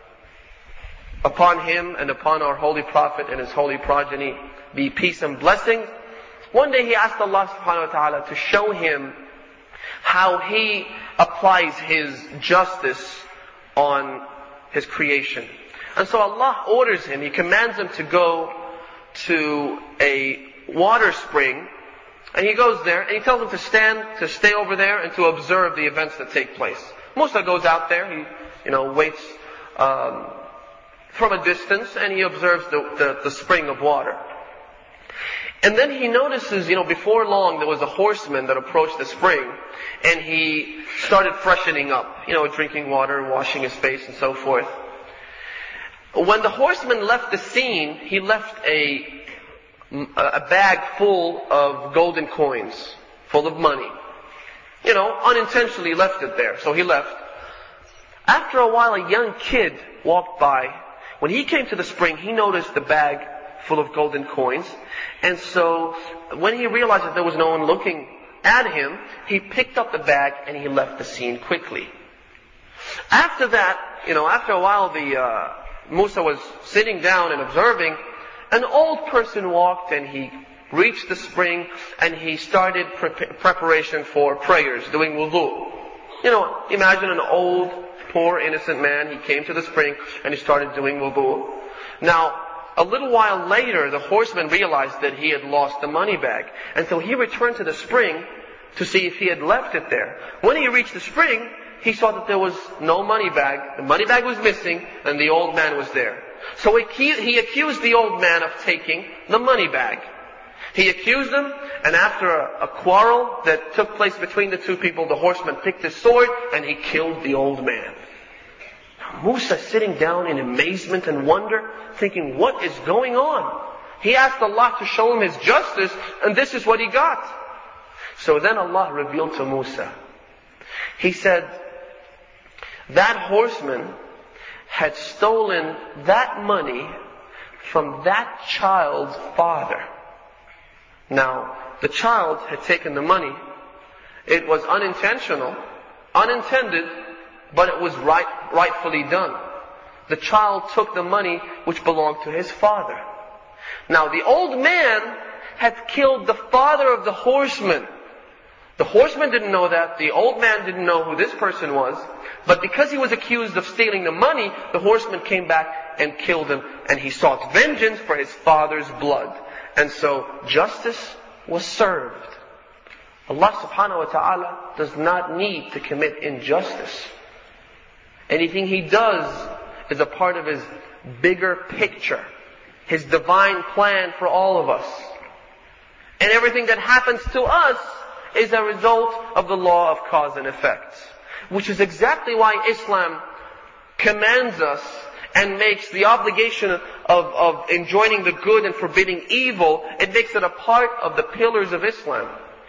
S1: upon him and upon our holy Prophet and his holy progeny, be peace and blessings, one day he asked Allah subhanahu wa ta'ala to show him how He applies His justice on His creation. And so Allah orders him, He commands him to go to a water spring, and he goes there, and He tells him to stand, to stay over there, and to observe the events that take place. Musa goes out there, he, you know, waits um, from a distance, and he observes the, the, the spring of water. And then he notices, you know, before long there was a horseman that approached the spring, and he started freshening up, you know, drinking water, washing his face, and so forth. When the horseman left the scene, he left a, a bag full of golden coins, full of money. You know, unintentionally left it there, so he left. After a while, a young kid walked by. When he came to the spring, he noticed the bag full of golden coins. And so, when he realized that there was no one looking at him, he picked up the bag and he left the scene quickly. After that, you know, after a while, the uh, Musa was sitting down and observing. An old person walked and he reached the spring and he started pre- preparation for prayers, doing wudu. You know, imagine an old, poor, innocent man. He came to the spring and he started doing wudu. Now, a little while later, the horseman realized that he had lost the money bag. And so he returned to the spring to see if he had left it there. When he reached the spring, he saw that there was no money bag. The money bag was missing, and the old man was there. So he accused the old man of taking the money bag. He accused them, and after a, a quarrel that took place between the two people, the horseman picked his sword and he killed the old man. Musa sitting down in amazement and wonder, thinking, what is going on? He asked Allah to show him His justice, and this is what he got. So then Allah revealed to Musa. He said, that horseman had stolen that money from that child's father. Now, the child had taken the money. It was unintentional, unintended, but it was right, rightfully done. The child took the money which belonged to his father. Now, the old man had killed the father of the horseman. The horseman didn't know that. The old man didn't know who this person was. But because he was accused of stealing the money, the horseman came back and killed him. And he sought vengeance for his father's blood. And so justice was served. Allah subhanahu wa ta'ala does not need to commit injustice. Anything He does is a part of His bigger picture. His divine plan for all of us. And everything that happens to us is a result of the law of cause and effect. Which is exactly why Islam commands us and makes the obligation of, of enjoining the good and forbidding evil, it makes it a part of the pillars of Islam.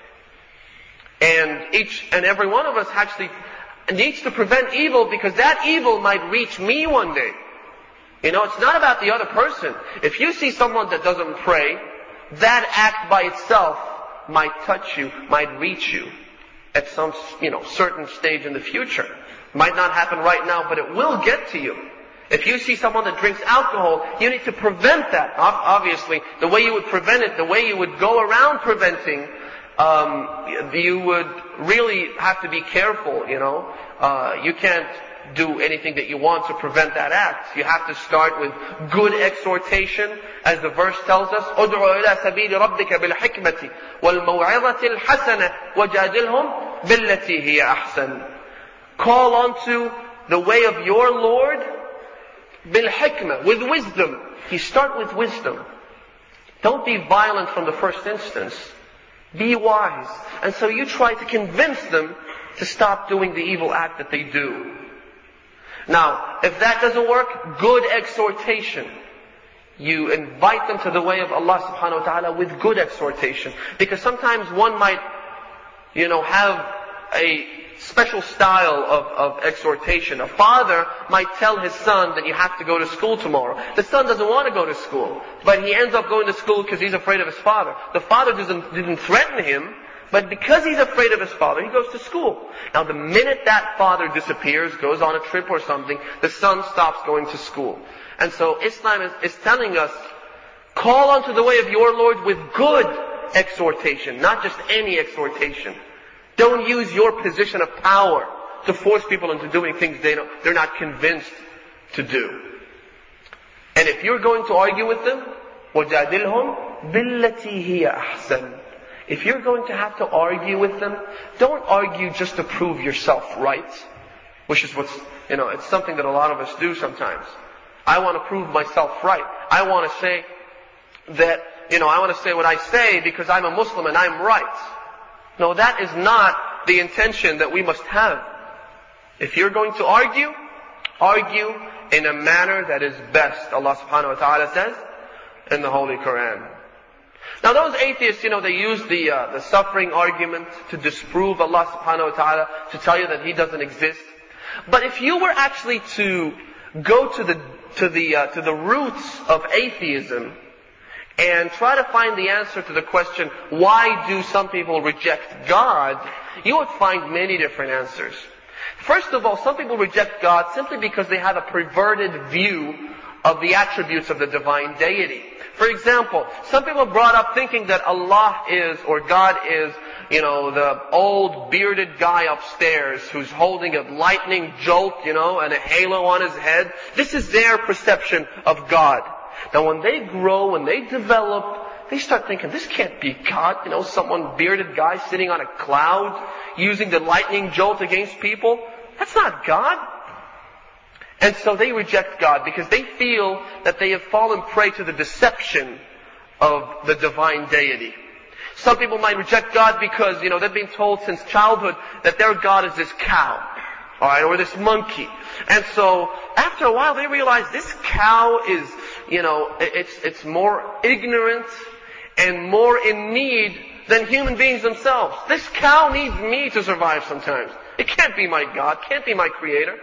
S1: And each and every one of us actually needs to prevent evil, because that evil might reach me one day. You know, it's not about the other person. If you see someone that doesn't pray, that act by itself might touch you, might reach you at some, you know, certain stage in the future. Might not happen right now, but it will get to you. If you see someone that drinks alcohol, you need to prevent that. Obviously, the way you would prevent it, the way you would go around preventing, um, you would really have to be careful, you know. Uh, you can't do anything that you want to prevent that act. You have to start with good exhortation, as the verse tells us, "Ud'u ila sabili rabbika bil hikmati wal maw'izati al hasana wajadilhum billati hiya ahsan." Call unto the way of your Lord bil hikmah, with wisdom. You start with wisdom. Don't be violent from the first instance. Be wise. And so you try to convince them to stop doing the evil act that they do. Now, if that doesn't work, good exhortation. You invite them to the way of Allah subhanahu wa ta'ala with good exhortation. Because sometimes one might, you know, have a special style of, of exhortation. A father might tell his son that you have to go to school tomorrow. The son doesn't want to go to school, but he ends up going to school because he's afraid of his father. The father doesn't, didn't threaten him, but because he's afraid of his father, he goes to school. Now the minute that father disappears, goes on a trip or something, the son stops going to school. And so Islam is, is telling us, call unto the way of your Lord with good exhortation, not just any exhortation. Don't use your position of power to force people into doing things they don't, they're not convinced to do. And if you're going to argue with them, وَجَادِلْهُمْ بِالَّتِي هِيَ أَحْسَنُ. If you're going to have to argue with them, don't argue just to prove yourself right. Which is what's, you know, it's something that a lot of us do sometimes. I want to prove myself right. I want to say that, you know, I want to say what I say because I'm a Muslim and I'm right. No, that is not the intention that we must have. If you're going to argue, argue in a manner that is best. Allah subhanahu wa ta'ala says in the Holy Quran. Now those atheists, you know, they use the uh, the suffering argument to disprove Allah subhanahu wa ta'ala, to tell you that He doesn't exist. But if you were actually to go to the to the uh, to the roots of atheism and try to find the answer to the question, why do some people reject God? You would find many different answers. First of all, some people reject God simply because they have a perverted view of the attributes of the divine deity. For example, some people are brought up thinking that Allah is, or God is, you know, the old bearded guy upstairs who's holding a lightning jolt, you know, and a halo on his head. This is their perception of God. Now when they grow, when they develop, they start thinking, this can't be God, you know, someone bearded guy sitting on a cloud, using the lightning jolt against people. That's not God. And so they reject God because they feel that they have fallen prey to the deception of the divine deity. Some people might reject God because, you know, they've been told since childhood that their God is this cow, alright, or this monkey. And so, after a while they realize this cow is, you know, it's, it's more ignorant and more in need than human beings themselves. This cow needs me to survive sometimes. It can't be my God, can't be my creator.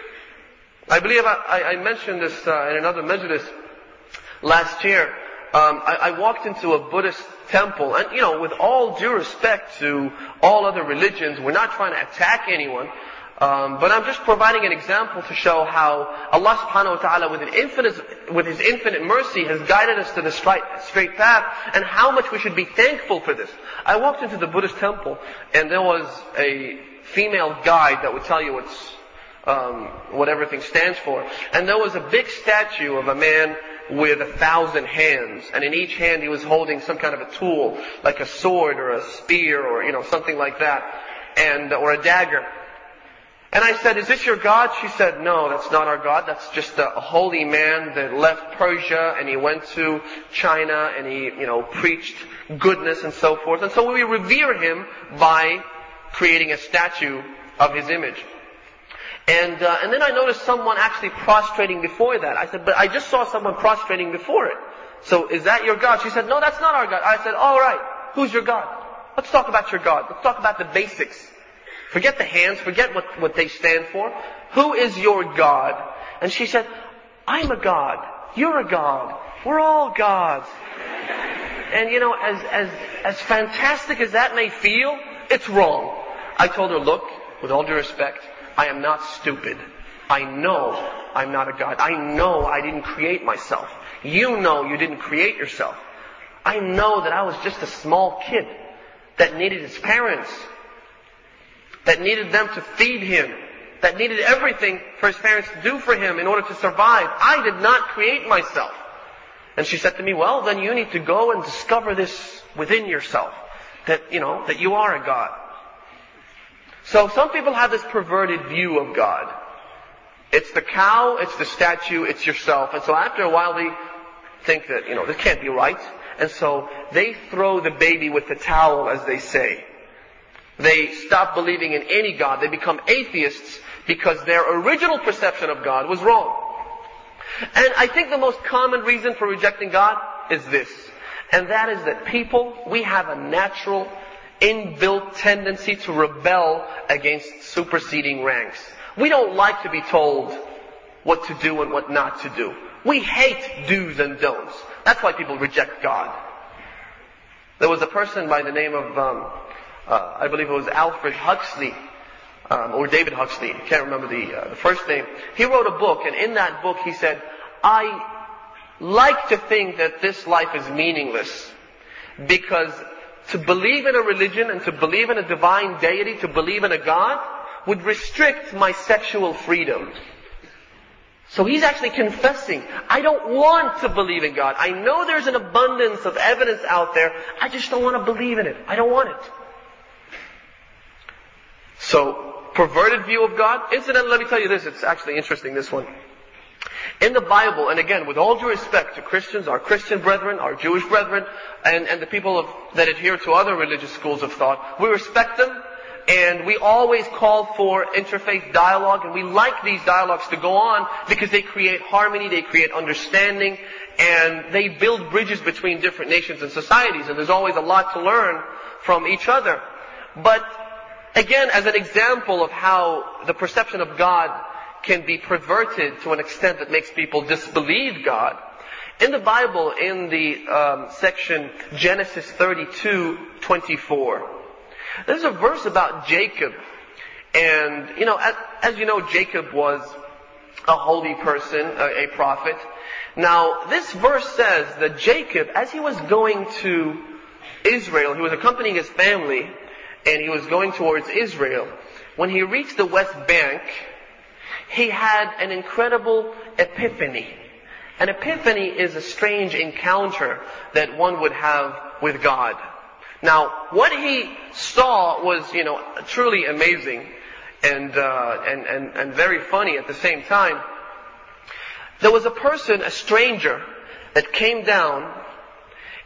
S1: I believe I, I mentioned this uh, in another majlis last year. Um, I, I walked into a Buddhist temple, and you know, with all due respect to all other religions, we're not trying to attack anyone, um, but I'm just providing an example to show how Allah subhanahu wa ta'ala with, an infinite, with His infinite mercy has guided us to the straight, straight path, and how much we should be thankful for this. I walked into the Buddhist temple, and there was a female guide that would tell you what's, um, what everything stands for, and there was a big statue of a man with a thousand hands, and in each hand he was holding some kind of a tool, like a sword or a spear or, you know, something like that, and, or a dagger. And I said, is this your God? She said, no, that's not our God. That's just a, a holy man that left Persia and he went to China and he, you know, preached goodness and so forth. And so we revere him by creating a statue of his image. And uh, and then I noticed someone actually prostrating before that. I said, but I just saw someone prostrating before it. So is that your God? She said, no, that's not our God. I said, all right, who's your God? Let's talk about your God. Let's talk about the basics. Forget the hands, forget what, what they stand for. Who is your God? And she said, I'm a God. You're a God. We're all gods. And you know, as, as, as fantastic as that may feel, it's wrong. I told her, look, with all due respect, I am not stupid. I know I'm not a God. I know I didn't create myself. You know you didn't create yourself. I know that I was just a small kid that needed his parents, that needed them to feed him, that needed everything for his parents to do for him in order to survive. I did not create myself. And she said to me, well, then you need to go and discover this within yourself, that, you know, that you are a God. So some people have this perverted view of God. It's the cow, it's the statue, it's yourself. And so after a while they think that, you know, this can't be right. And so they throw the baby with the towel, as they say. They stop believing in any God. They become atheists because their original perception of God was wrong. And I think the most common reason for rejecting God is this. And that is that people, we have a natural inbuilt tendency to rebel against superseding ranks. We don't like to be told what to do and what not to do. We hate do's and don'ts. That's why people reject God. There was a person by the name of, um, uh, I believe it was Alfred Huxley, um, or David Huxley. I can't remember the, uh, the first name. He wrote a book, and in that book he said, I like to think that this life is meaningless because to believe in a religion and to believe in a divine deity, to believe in a God, would restrict my sexual freedom. So he's actually confessing, I don't want to believe in God. I know there's an abundance of evidence out there. I just don't want to believe in it. I don't want it. So, perverted view of God. Incidentally, let me tell you this. It's actually interesting, this one. In the Bible, and again, with all due respect to Christians, our Christian brethren, our Jewish brethren, and, and the people of, that adhere to other religious schools of thought, we respect them, and we always call for interfaith dialogue, and we like these dialogues to go on because they create harmony, they create understanding, and they build bridges between different nations and societies, and there's always a lot to learn from each other. But again, as an example of how the perception of God can be perverted to an extent that makes people disbelieve God. In the Bible, in the um, section Genesis thirty-two twenty-four, there's a verse about Jacob. And, you know, as, as you know, Jacob was a holy person, a, a prophet. Now, this verse says that Jacob, as he was going to Israel, he was accompanying his family, and he was going towards Israel. When he reached the West Bank, he had an incredible epiphany. An epiphany is a strange encounter that one would have with God. Now, what he saw was, you know, truly amazing and, uh, and, and, and very funny at the same time. There was a person, a stranger, that came down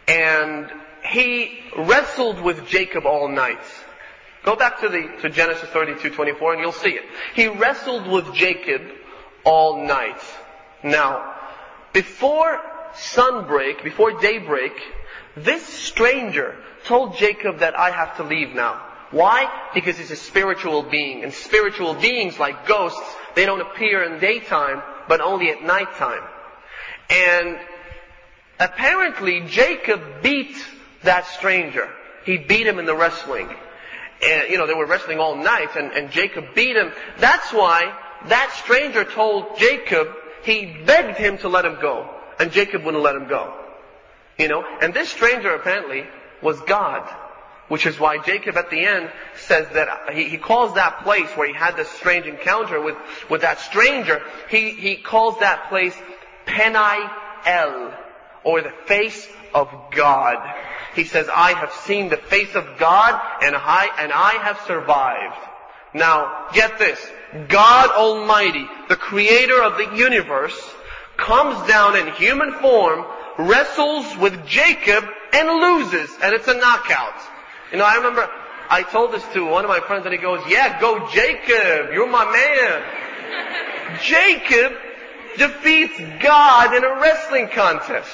S1: and he wrestled with Jacob all night. Go back to the to Genesis thirty-two twenty-four and you'll see it. He wrestled with Jacob all night. Now, before sunbreak, before daybreak, this stranger told Jacob that I have to leave now. Why? Because he's a spiritual being. And spiritual beings, like ghosts, they don't appear in daytime, but only at nighttime. And apparently Jacob beat that stranger. He beat him in the wrestling. And, you know, they were wrestling all night, and, and Jacob beat him. That's why that stranger told Jacob, he begged him to let him go. And Jacob wouldn't let him go. You know, and this stranger apparently was God. Which is why Jacob at the end says that he, he calls that place where he had this strange encounter with, with that stranger, he, he calls that place Penai El, or the face of God. He says, I have seen the face of God and I, and I have survived. Now, get this. God Almighty, the creator of the universe, comes down in human form, wrestles with Jacob, and loses. And it's a knockout. You know, I remember I told this to one of my friends and he goes, yeah, go Jacob, you're my man. Jacob defeats God in a wrestling contest.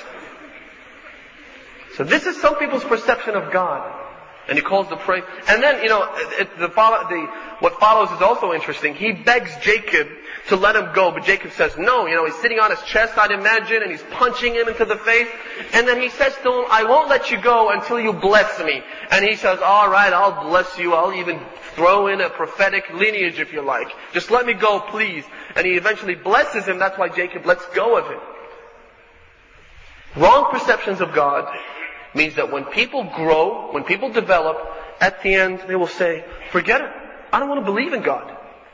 S1: So this is some people's perception of God. And he calls the praise. And then, you know, it, the, the, what follows is also interesting. He begs Jacob to let him go, but Jacob says no. You know, he's sitting on his chest, I'd imagine, and he's punching him into the face. And then he says to him, I won't let you go until you bless me. And he says, all right, I'll bless you. I'll even throw in a prophetic lineage if you like. Just let me go, please. And he eventually blesses him. That's why Jacob lets go of him. Wrong perceptions of God means that when people grow, when people develop, at the end they will say, forget it. I don't want to believe in God.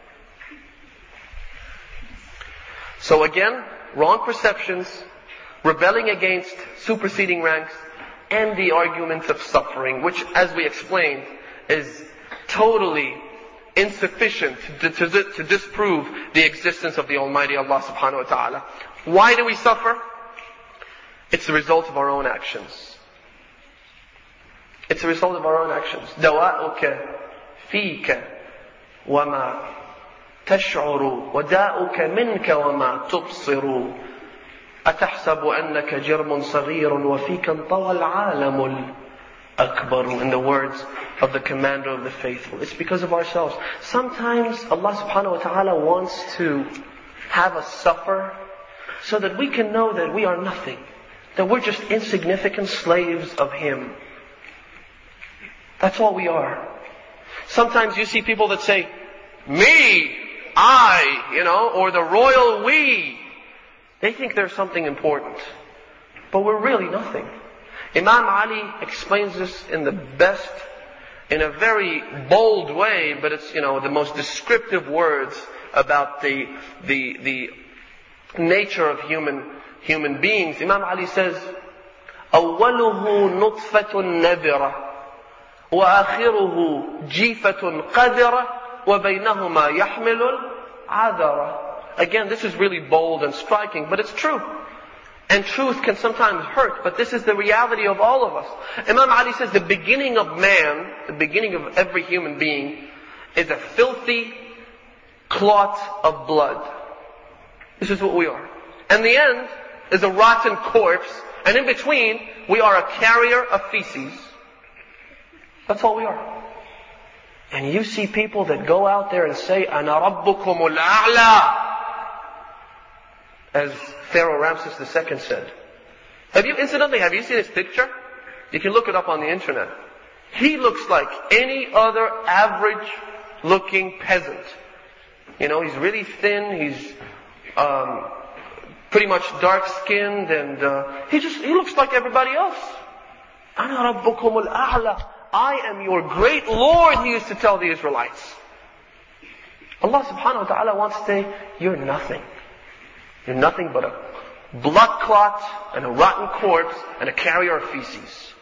S1: So again, wrong perceptions, rebelling against superseding ranks, and the argument of suffering, which, as we explained, is totally insufficient to, to, to disprove the existence of the Almighty Allah subhanahu wa ta'ala. Why do we suffer? It's the result of our own actions. It's a result of our own actions. دواؤك فيك وما تشعر وداؤك منك وما تبصر أتحسب أنك جرم صغير وفيك انطوى العالم الأكبر. In the words of the commander of the faithful. It's because of ourselves. Sometimes Allah subhanahu wa ta'ala wants to have us suffer so that we can know that we are nothing. That we're just insignificant slaves of Him. That's all we are. Sometimes you see people that say, me, I, you know, or the royal we. They think they're something important. But we're really nothing. Imam Ali explains this in the best, in a very bold way, but it's, you know, the most descriptive words about the, the, the nature of human, human beings. Imam Ali says, أوله نطفة نذرة وآخره جيفة قذرة وبينهما يحمل عذرة. Again, this is really bold and striking, but it's true. And truth can sometimes hurt, but this is the reality of all of us. Imam Ali says the beginning of man, the beginning of every human being, is a filthy clot of blood. This is what we are. And the end is a rotten corpse, and in between, we are a carrier of feces. That's all we are. And you see people that go out there and say, أَنَا رَبُّكُمُ الْأَعْلَى, as Pharaoh Ramses the Second said. Have you, incidentally, have you seen his picture? You can look it up on the internet. He looks like any other average looking peasant. You know, he's really thin, he's um, pretty much dark skinned, and uh, he just, he looks like everybody else. أَنَا رَبُّكُمُ الْأَعْلَى, I am your great Lord, he used to tell the Israelites. Allah subhanahu wa ta'ala wants to say, you're nothing. You're nothing but a blood clot and a rotten corpse and a carrier of feces.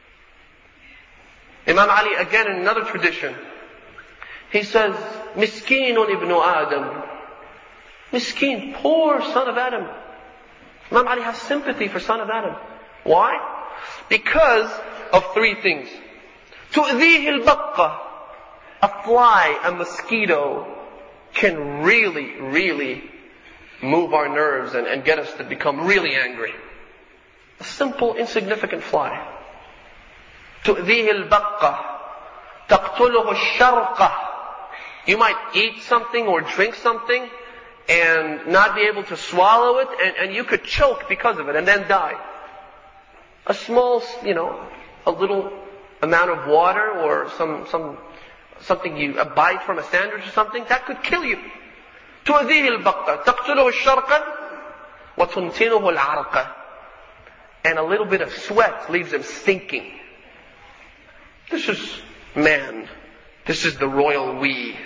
S1: Imam Ali, again in another tradition, he says, Miskinun ibn Adam. Miskin, poor son of Adam. Imam Ali has sympathy for son of Adam. Why? Because of three things. تُؤْذِيهِ الْبَقَّةِ. A fly, a mosquito, can really, really move our nerves and, and get us to become really angry. A simple, insignificant fly. تُؤْذِيهِ الْبَقَّةِ تَقْتُلُهُ الشَّرْقَةِ. You might eat something or drink something and not be able to swallow it, and, and you could choke because of it and then die. A small, you know, a little amount of water or some, some, something you, a bite from a sandwich or something, that could kill you. تُؤْذِيهِ الْبَقَّةِ تَقْتُلُهُ الشَّرْقَةِ وَتُنْتِنُهُ الْعَرْقَةِ. And a little bit of sweat leaves him stinking. This is man. This is the royal we.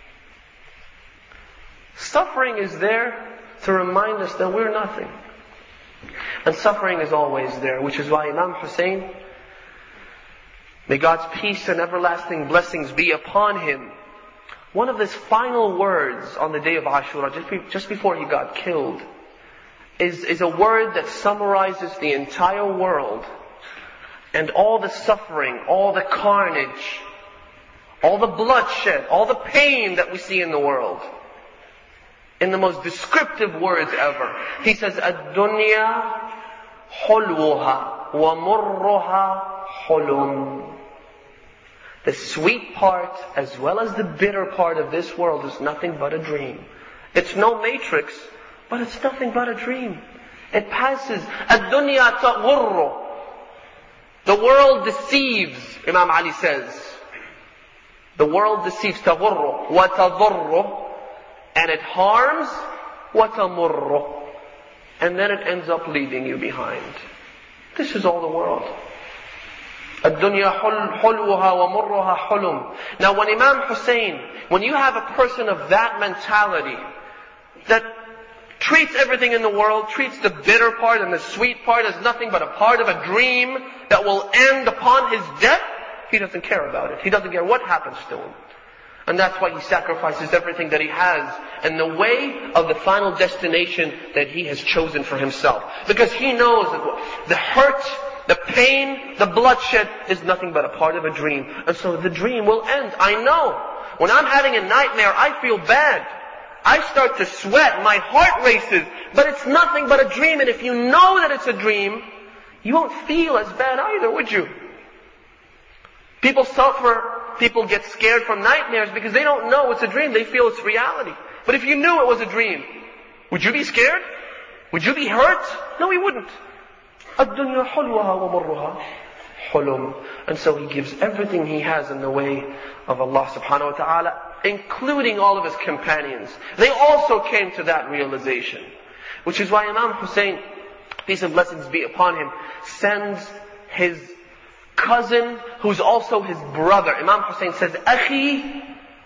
S1: Suffering is there to remind us that we're nothing. And suffering is always there, which is why Imam Hussein, may God's peace and everlasting blessings be upon him, one of his final words on the day of Ashura, just, be, just before he got killed, is, is a word that summarizes the entire world and all the suffering, all the carnage, all the bloodshed, all the pain that we see in the world. In the most descriptive words ever. He says, الدنيا حلوها ومرها حلم. The sweet part as well as the bitter part of this world is nothing but a dream. It's no matrix, but it's nothing but a dream. It passes. الدنيا تغر. The world deceives, Imam Ali says. The world deceives. تغر وتضر. And it harms, وَتَمُرُّ. And then it ends up leaving you behind. This is all the world. الدُّنْيَا حُلْوُهَا وَمُرُّهَا حُلُمٌ. Now when Imam Hussein, when you have a person of that mentality, that treats everything in the world, treats the bitter part and the sweet part as nothing but a part of a dream that will end upon his death, he doesn't care about it. He doesn't care what happens to him. And that's why he sacrifices everything that he has in the way of the final destination that he has chosen for himself. Because he knows that the hurt, the pain, the bloodshed is nothing but a part of a dream. And so the dream will end. I know. When I'm having a nightmare, I feel bad. I start to sweat. My heart races. But it's nothing but a dream. And if you know that it's a dream, you won't feel as bad either, would you? People suffer. People get scared from nightmares because they don't know it's a dream. They feel it's reality. But if you knew it was a dream, would you be scared? Would you be hurt? No, we wouldn't. الدنيا حلوها ومرها حلم. And so he gives everything he has in the way of Allah subhanahu wa ta'ala, including all of his companions. They also came to that realization. Which is why Imam Hussein, peace and blessings be upon him, sends his cousin, who's also his brother. Imam Hussein says, أخي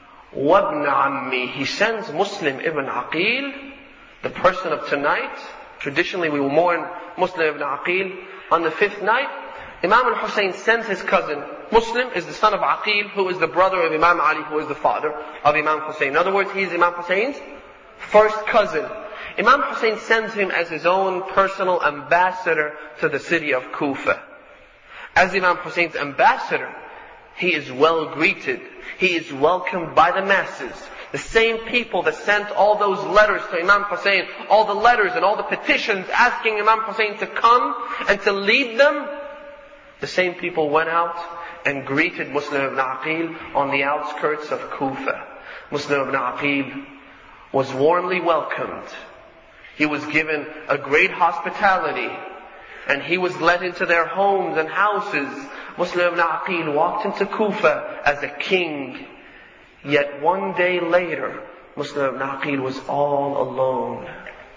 S1: وابن عمي. He sends Muslim ibn Aqil, the person of tonight. Traditionally we will mourn Muslim ibn Aqil on the fifth night. Imam al-Hussein sends his cousin. Muslim is the son of Aqil, who is the brother of Imam Ali, who is the father of Imam Hussein. In other words, he is Imam Hussein's first cousin. Imam Hussein sends him as his own personal ambassador to the city of Kufa. As Imam Hussein's ambassador, he is well greeted. He is welcomed by the masses. The same people that sent all those letters to Imam Hussein, all the letters and all the petitions asking Imam Hussein to come and to lead them, the same people went out and greeted Muslim ibn Aqil on the outskirts of Kufa. Muslim ibn Aqil was warmly welcomed. He was given a great hospitality. And he was led into their homes and houses. Muslim ibn Aqil walked into Kufa as a king. Yet one day later, Muslim ibn Aqil was all alone.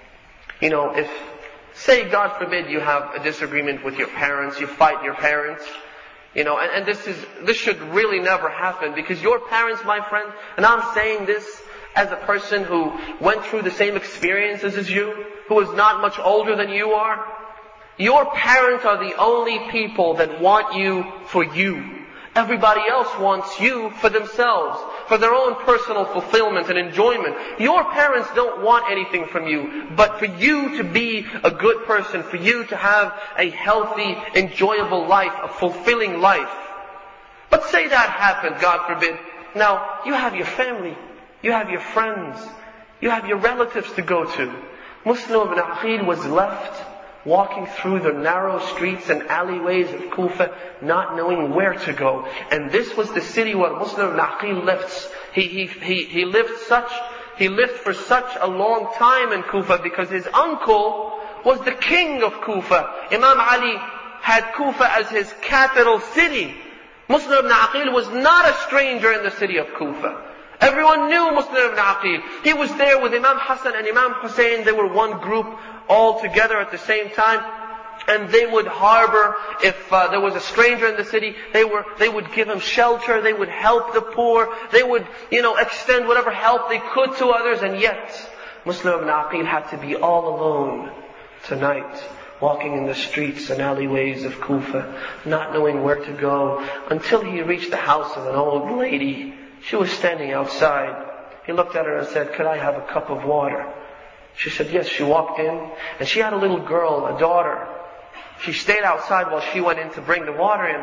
S1: You know, if, say God forbid you have a disagreement with your parents, you fight your parents, you know, and, and this is, this should really never happen, because your parents, my friend, and I'm saying this as a person who went through the same experiences as you, who is not much older than you are, your parents are the only people that want you for you. Everybody else wants you for themselves, for their own personal fulfillment and enjoyment. Your parents don't want anything from you, but for you to be a good person, for you to have a healthy, enjoyable life, a fulfilling life. But say that happened, God forbid. Now, you have your family, you have your friends, you have your relatives to go to. Muslim ibn Aqil was left walking through the narrow streets and alleyways of Kufa, not knowing where to go. And this was the city where Muslim ibn Aqil lived. He, he, he, he lived such, he lived for such a long time in Kufa because his uncle was the king of Kufa. Imam Ali had Kufa as his capital city. Muslim ibn Aqil was not a stranger in the city of Kufa. Everyone knew Muslim ibn Aqil. He was there with Imam Hassan and Imam Hussein. They were one group all together at the same time. And they would harbor, if uh, there was a stranger in the city, they were, they would give him shelter, they would help the poor, they would, you know, extend whatever help they could to others. And yet, Muslim ibn Aqil had to be all alone tonight, walking in the streets and alleyways of Kufa, not knowing where to go, until he reached the house of an old lady. She was standing outside. He looked at her and said, "Could I have a cup of water?" She said, yes. She walked in, and she had a little girl, a daughter. She stayed outside while she went in to bring the water in.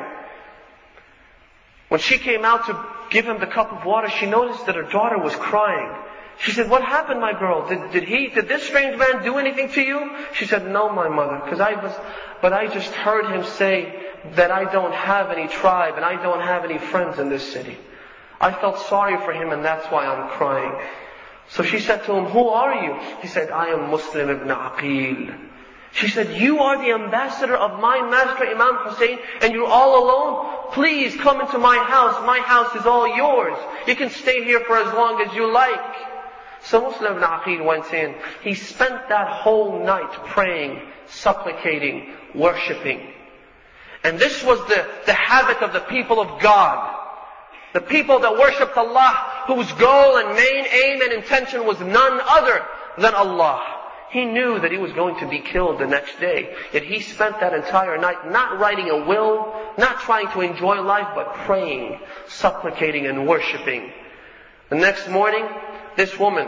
S1: When she came out to give him the cup of water, she noticed that her daughter was crying. She said, "What happened, my girl? Did, did he, did this strange man do anything to you?" She said, "No, my mother, because I was, but I just heard him say that I don't have any tribe and I don't have any friends in this city. I felt sorry for him and that's why I'm crying." So she said to him, "Who are you?" He said, "I am Muslim ibn Aqil." She said, "You are the ambassador of my master Imam Hussein and you're all alone? Please come into my house. My house is all yours. You can stay here for as long as you like." So Muslim ibn Aqil went in. He spent that whole night praying, supplicating, worshipping. And this was the, the habit of the people of God. The people that worshipped Allah, whose goal and main aim and intention was none other than Allah. He knew that he was going to be killed the next day. Yet he spent that entire night not writing a will, not trying to enjoy life, but praying, supplicating and worshipping. The next morning, this woman,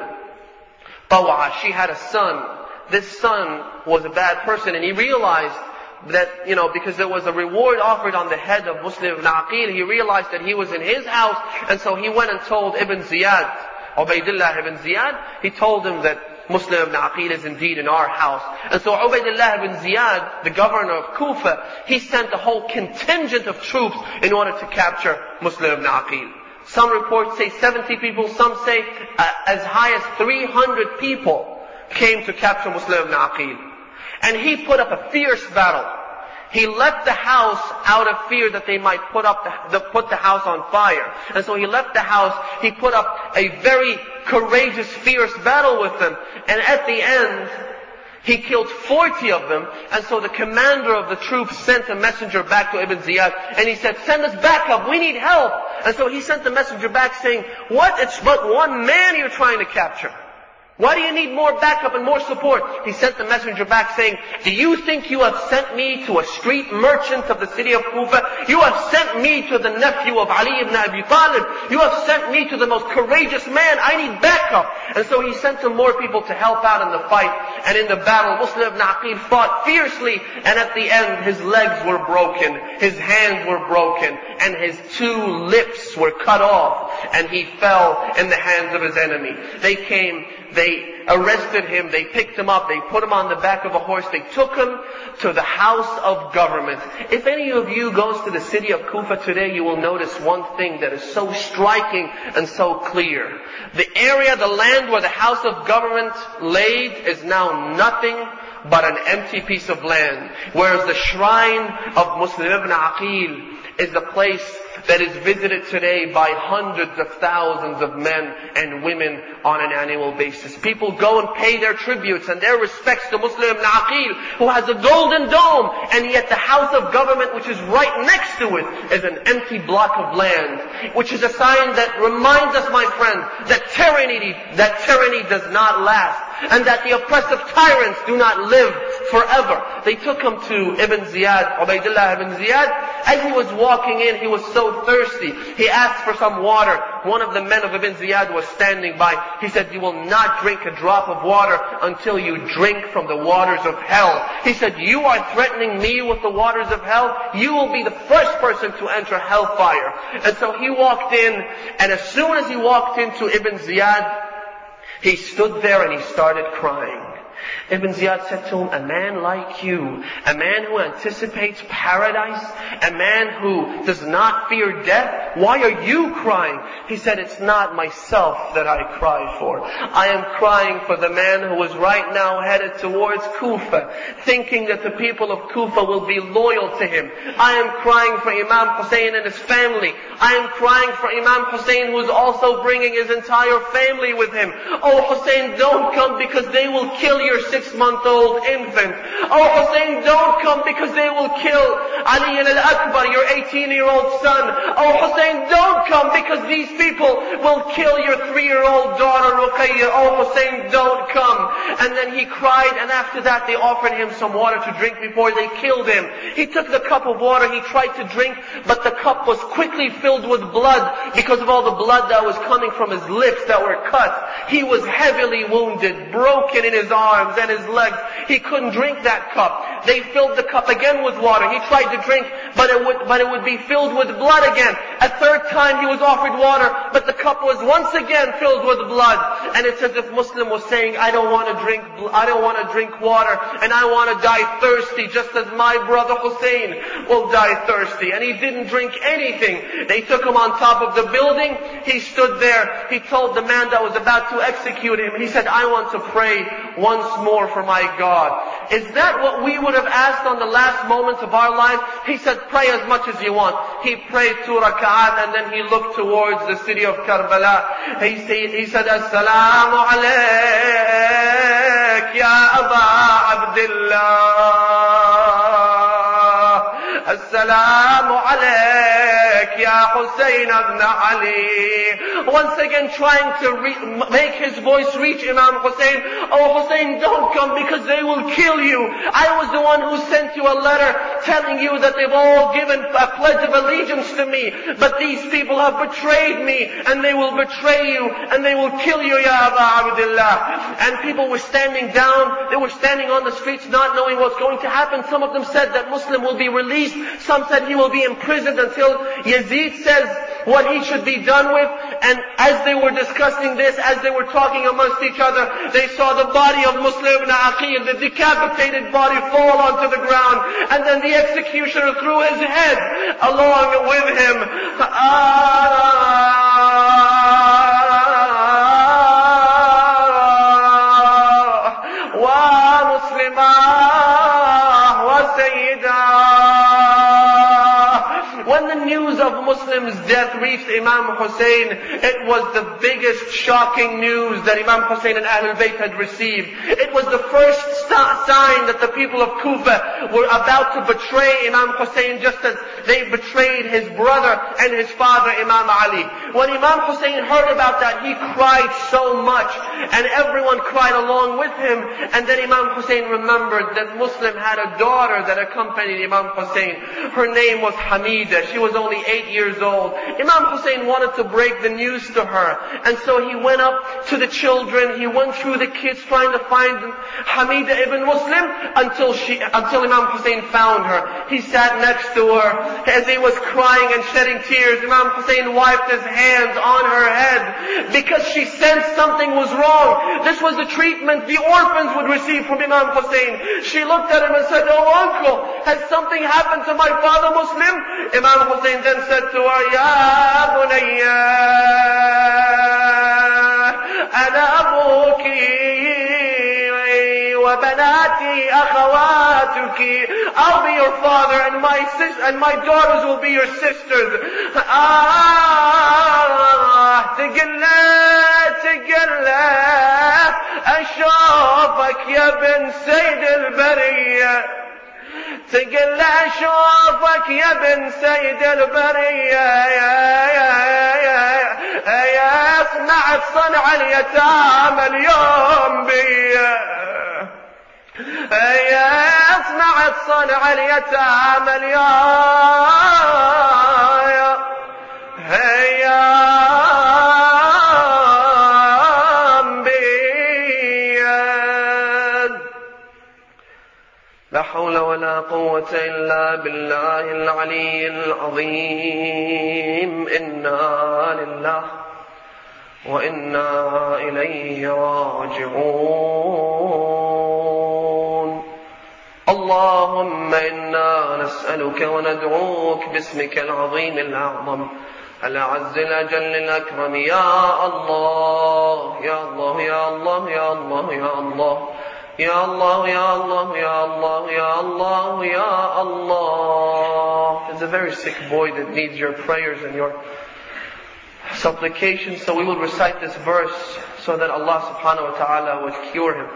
S1: Tawa, she had a son. This son was a bad person, and he realized that, you know, because there was a reward offered on the head of Muslim ibn Aqil, he realized that he was in his house, and so he went and told Ibn Ziyad, Ubaydullah ibn Ziyad, he told him that Muslim ibn Aqil is indeed in our house. And so Ubaydullah ibn Ziyad, the governor of Kufa, he sent a whole contingent of troops in order to capture Muslim ibn Aqil. Some reports say seventy people, some say uh, as high as three hundred people came to capture Muslim ibn Aqil. And he put up a fierce battle. He left the house out of fear that they might put up the, the, put the house on fire. And so he left the house, he put up a very courageous, fierce battle with them. And at the end, he killed forty of them. And so the commander of the troops sent a messenger back to Ibn Ziyad. And he said, "Send us backup, we need help." And so he sent the messenger back saying, "What? It's but one man you're trying to capture. Why do you need more backup and more support?" He sent the messenger back saying, "Do you think you have sent me to a street merchant of the city of Kufa? You have sent me to the nephew of Ali ibn Abi Talib. You have sent me to the most courageous man. I need backup." And so he sent some more people to help out in the fight. And in the battle, Muslim ibn Aqil fought fiercely. And at the end, his legs were broken. His hands were broken. And his two lips were cut off. And he fell in the hands of his enemy. They came, they arrested him, they picked him up, they put him on the back of a horse, they took him to the house of government. If any of you goes to the city of Kufa today, you will notice one thing that is so striking and so clear. The area, the land where the house of government laid is now nothing but an empty piece of land. Whereas the shrine of Muslim ibn Aqil is the place that is visited today by hundreds of thousands of men and women on an annual basis. People go and pay their tributes and their respects to Muslim ibn Aqil, who has a golden dome, and yet the house of government, which is right next to it, is an empty block of land, which is a sign that reminds us, my friend, that tyranny, that tyranny does not last, and that the oppressive tyrants do not live forever. They took him to Ibn Ziyad, Ubaydullah ibn Ziyad. As he was walking in, he was so thirsty. He asked for some water. One of the men of Ibn Ziyad was standing by. He said, you will not drink a drop of water until you drink from the waters of hell. He said, you are threatening me with the waters of hell? You will be the first person to enter hellfire. And so he walked in, and as soon as he walked into Ibn Ziyad, he stood there and he started crying. Ibn Ziyad said to him, a man like you, a man who anticipates paradise, a man who does not fear death, why are you crying? He said, it's not myself that I cry for. I am crying for the man who is right now headed towards Kufa, thinking that the people of Kufa will be loyal to him. I am crying for Imam Hussein and his family. I am crying for Imam Hussein, who is also bringing his entire family with him. Oh Hussein, don't come because they will kill your six-month-old infant. Oh Hussein, don't come because they will kill Ali al-Akbar, your eighteen-year-old son. Oh Hussein, don't come because these people will kill your three-year-old daughter Ruqayya. Oh Hussein, don't come. And then he cried, and after that they offered him some water to drink before they killed him. He took the cup of water, he tried to drink, but the cup was quickly filled with blood because of all the blood that was coming from his lips that were cut. He was heavily wounded, broken in his arms and his legs. He couldn't drink that cup. They filled the cup again with water. He tried to drink, but it would, but it would be filled with blood again. A third time he was offered water, but the cup was once again filled with blood. And it's as if Muslim was saying, I don't want to drink, I don't want to drink water, and I want to die thirsty, just as my brother Hussein will die thirsty. And he didn't drink anything. They took him on top of the building. He stood there. He told the man that was about to execute him, he said, I want to pray once more for my God. Is that what we would have asked on the last moments of our life? He said, pray as much as you want. He prayed two rak'at, and then he looked towards the city of Karbala. He said, he said, Assalamu alayk ya Aba Abdullah. Assalamu alayk ya Hussein ibn Ali. Once again trying to re- make his voice reach Imam Hussein. Oh Hussein, don't come because they will kill you. I was the one who sent you a letter telling you that they've all given a pledge of allegiance to me. But these people have betrayed me, and they will betray you, and they will kill you, Ya Aba Abdullah. And people were standing down, they were standing on the streets not knowing what's going to happen. Some of them said that Muslim will be released. Some said he will be imprisoned until Yazid says what he should be done with. And as they were discussing this, as they were talking amongst each other, they saw the body of Muslim ibn Aqil, the decapitated body, fall onto the ground. And then the executioner threw his head along with him. Wa Muslimah wa Sayyidah. When the news of Muslim's death reached Imam Hussein, it was the biggest shocking news that Imam Hussein and Ahlul Bayt had received. It was the first st- sign that the people of Kufa were about to betray Imam Hussein, just as they betrayed his brother and his father Imam Ali. When Imam Hussein heard about that, he cried so much, and everyone cried along with him. And then Imam Hussein remembered that Muslim had a daughter that accompanied Imam Hussein. Her name was Hamida. She was only eight years old. Imam Hussein wanted to break the news to her. And so he went up to the children. He went through the kids trying to find Hamida ibn Muslim until she, until Imam Hussein found her. He sat next to her. As he was crying and shedding tears, Imam Hussein wiped his hands on her head because she sensed something was wrong. This was the treatment the orphans would receive from Imam Hussein. She looked at him and said, oh uncle, has something happened to my father Muslim? Imam Hussein then said to her, Ya bunayya, ana abuki wa banati akhawatuki. I'll be your father, and my sis and my daughters will be your sisters. Ah, تقلا تقلا أشوفك يا بن سيد البرية. تقل أشوفك يا بن سيد البرية يا يا يا يا صنعت صنع اليتامى اليوم بي يا اسمع الصنع اليتامى اليايا هيا بيد. لا حول ولا قوة إلا بالله العلي العظيم. إنا لله وإنا إليه راجعون. اللهم إنا نسألك وندعوك باسمك العظيم الأعظم الأعز الأجل الأكرم. يا الله يا الله يا الله يا الله يا الله يا الله يا الله يا الله يا الله يا Allah. There's a very sick boy that needs your prayers and your supplications, so we will recite this verse so that Allah subhanahu wa ta'ala would cure him.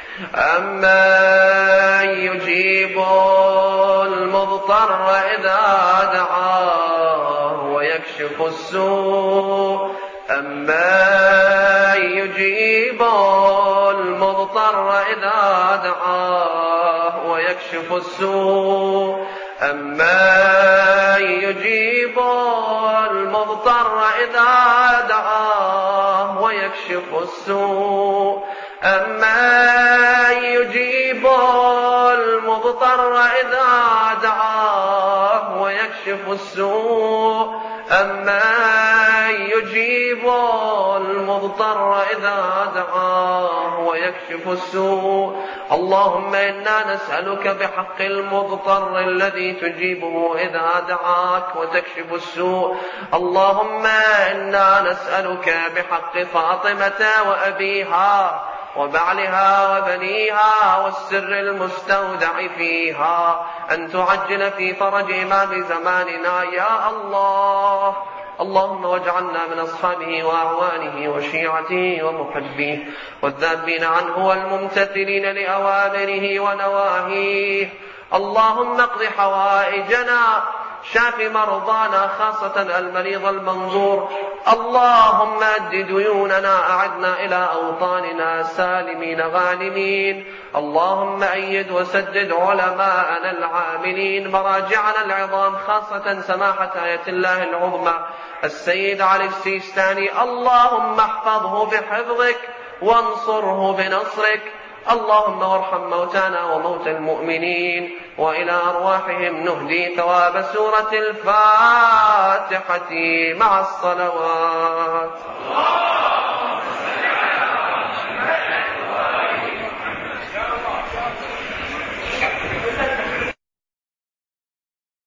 S1: أَمَّن يُجِيبُ الْمُضْطَرَّ إِذَا دَعَاهُ وَيَكْشِفُ السُّوءَ أَمَّن يُجِيبُ الْمُضْطَرَّ إِذَا دَعَاهُ وَيَكْشِفُ السُّوءَ أَمَّن يُجِيبُ الْمُضْطَرَّ إِذَا دَعَاهُ وَيَكْشِفُ السُّوءَ أَمَّن يُجِيبُ الْمُضْطَرَّ إِذَا دَعَاهُ وَيَكْشِفُ السُّوءَ أَمَّن يُجِيبُ الْمُضْطَرَّ إِذَا دَعَاهُ وَيَكْشِفُ السُّوءَ. اللهم إنا نسألك بحق المضطر الذي تجيبه إذا دعاك وتكشف السوء. اللهم إنا نسألك بحق فاطمة وأبيها وبعلها وبنيها والسر المستودع فيها أن تعجل في فرج إمام زماننا يا الله. اللهم واجعلنا من أصحابه وأعوانه وشيعته ومحبيه والذابين عنه والممتثلين لأوامره ونواهيه. اللهم اقض حوائجنا، شاف مرضانا خاصة المريض المنظور. اللهم أد ديوننا، أعدنا إلى أوطاننا سالمين غانمين. اللهم أيد وسدد علماءنا العاملين، مراجعنا العظام، خاصة سماحة آية الله العظمى السيد علي السيستاني. اللهم احفظه بحفظك وانصره بنصرك. اللهم وارحم موتانا وموتى المؤمنين، وإلى أرواحهم نهدي ثواب سورة الفاتحة مع الصلوات.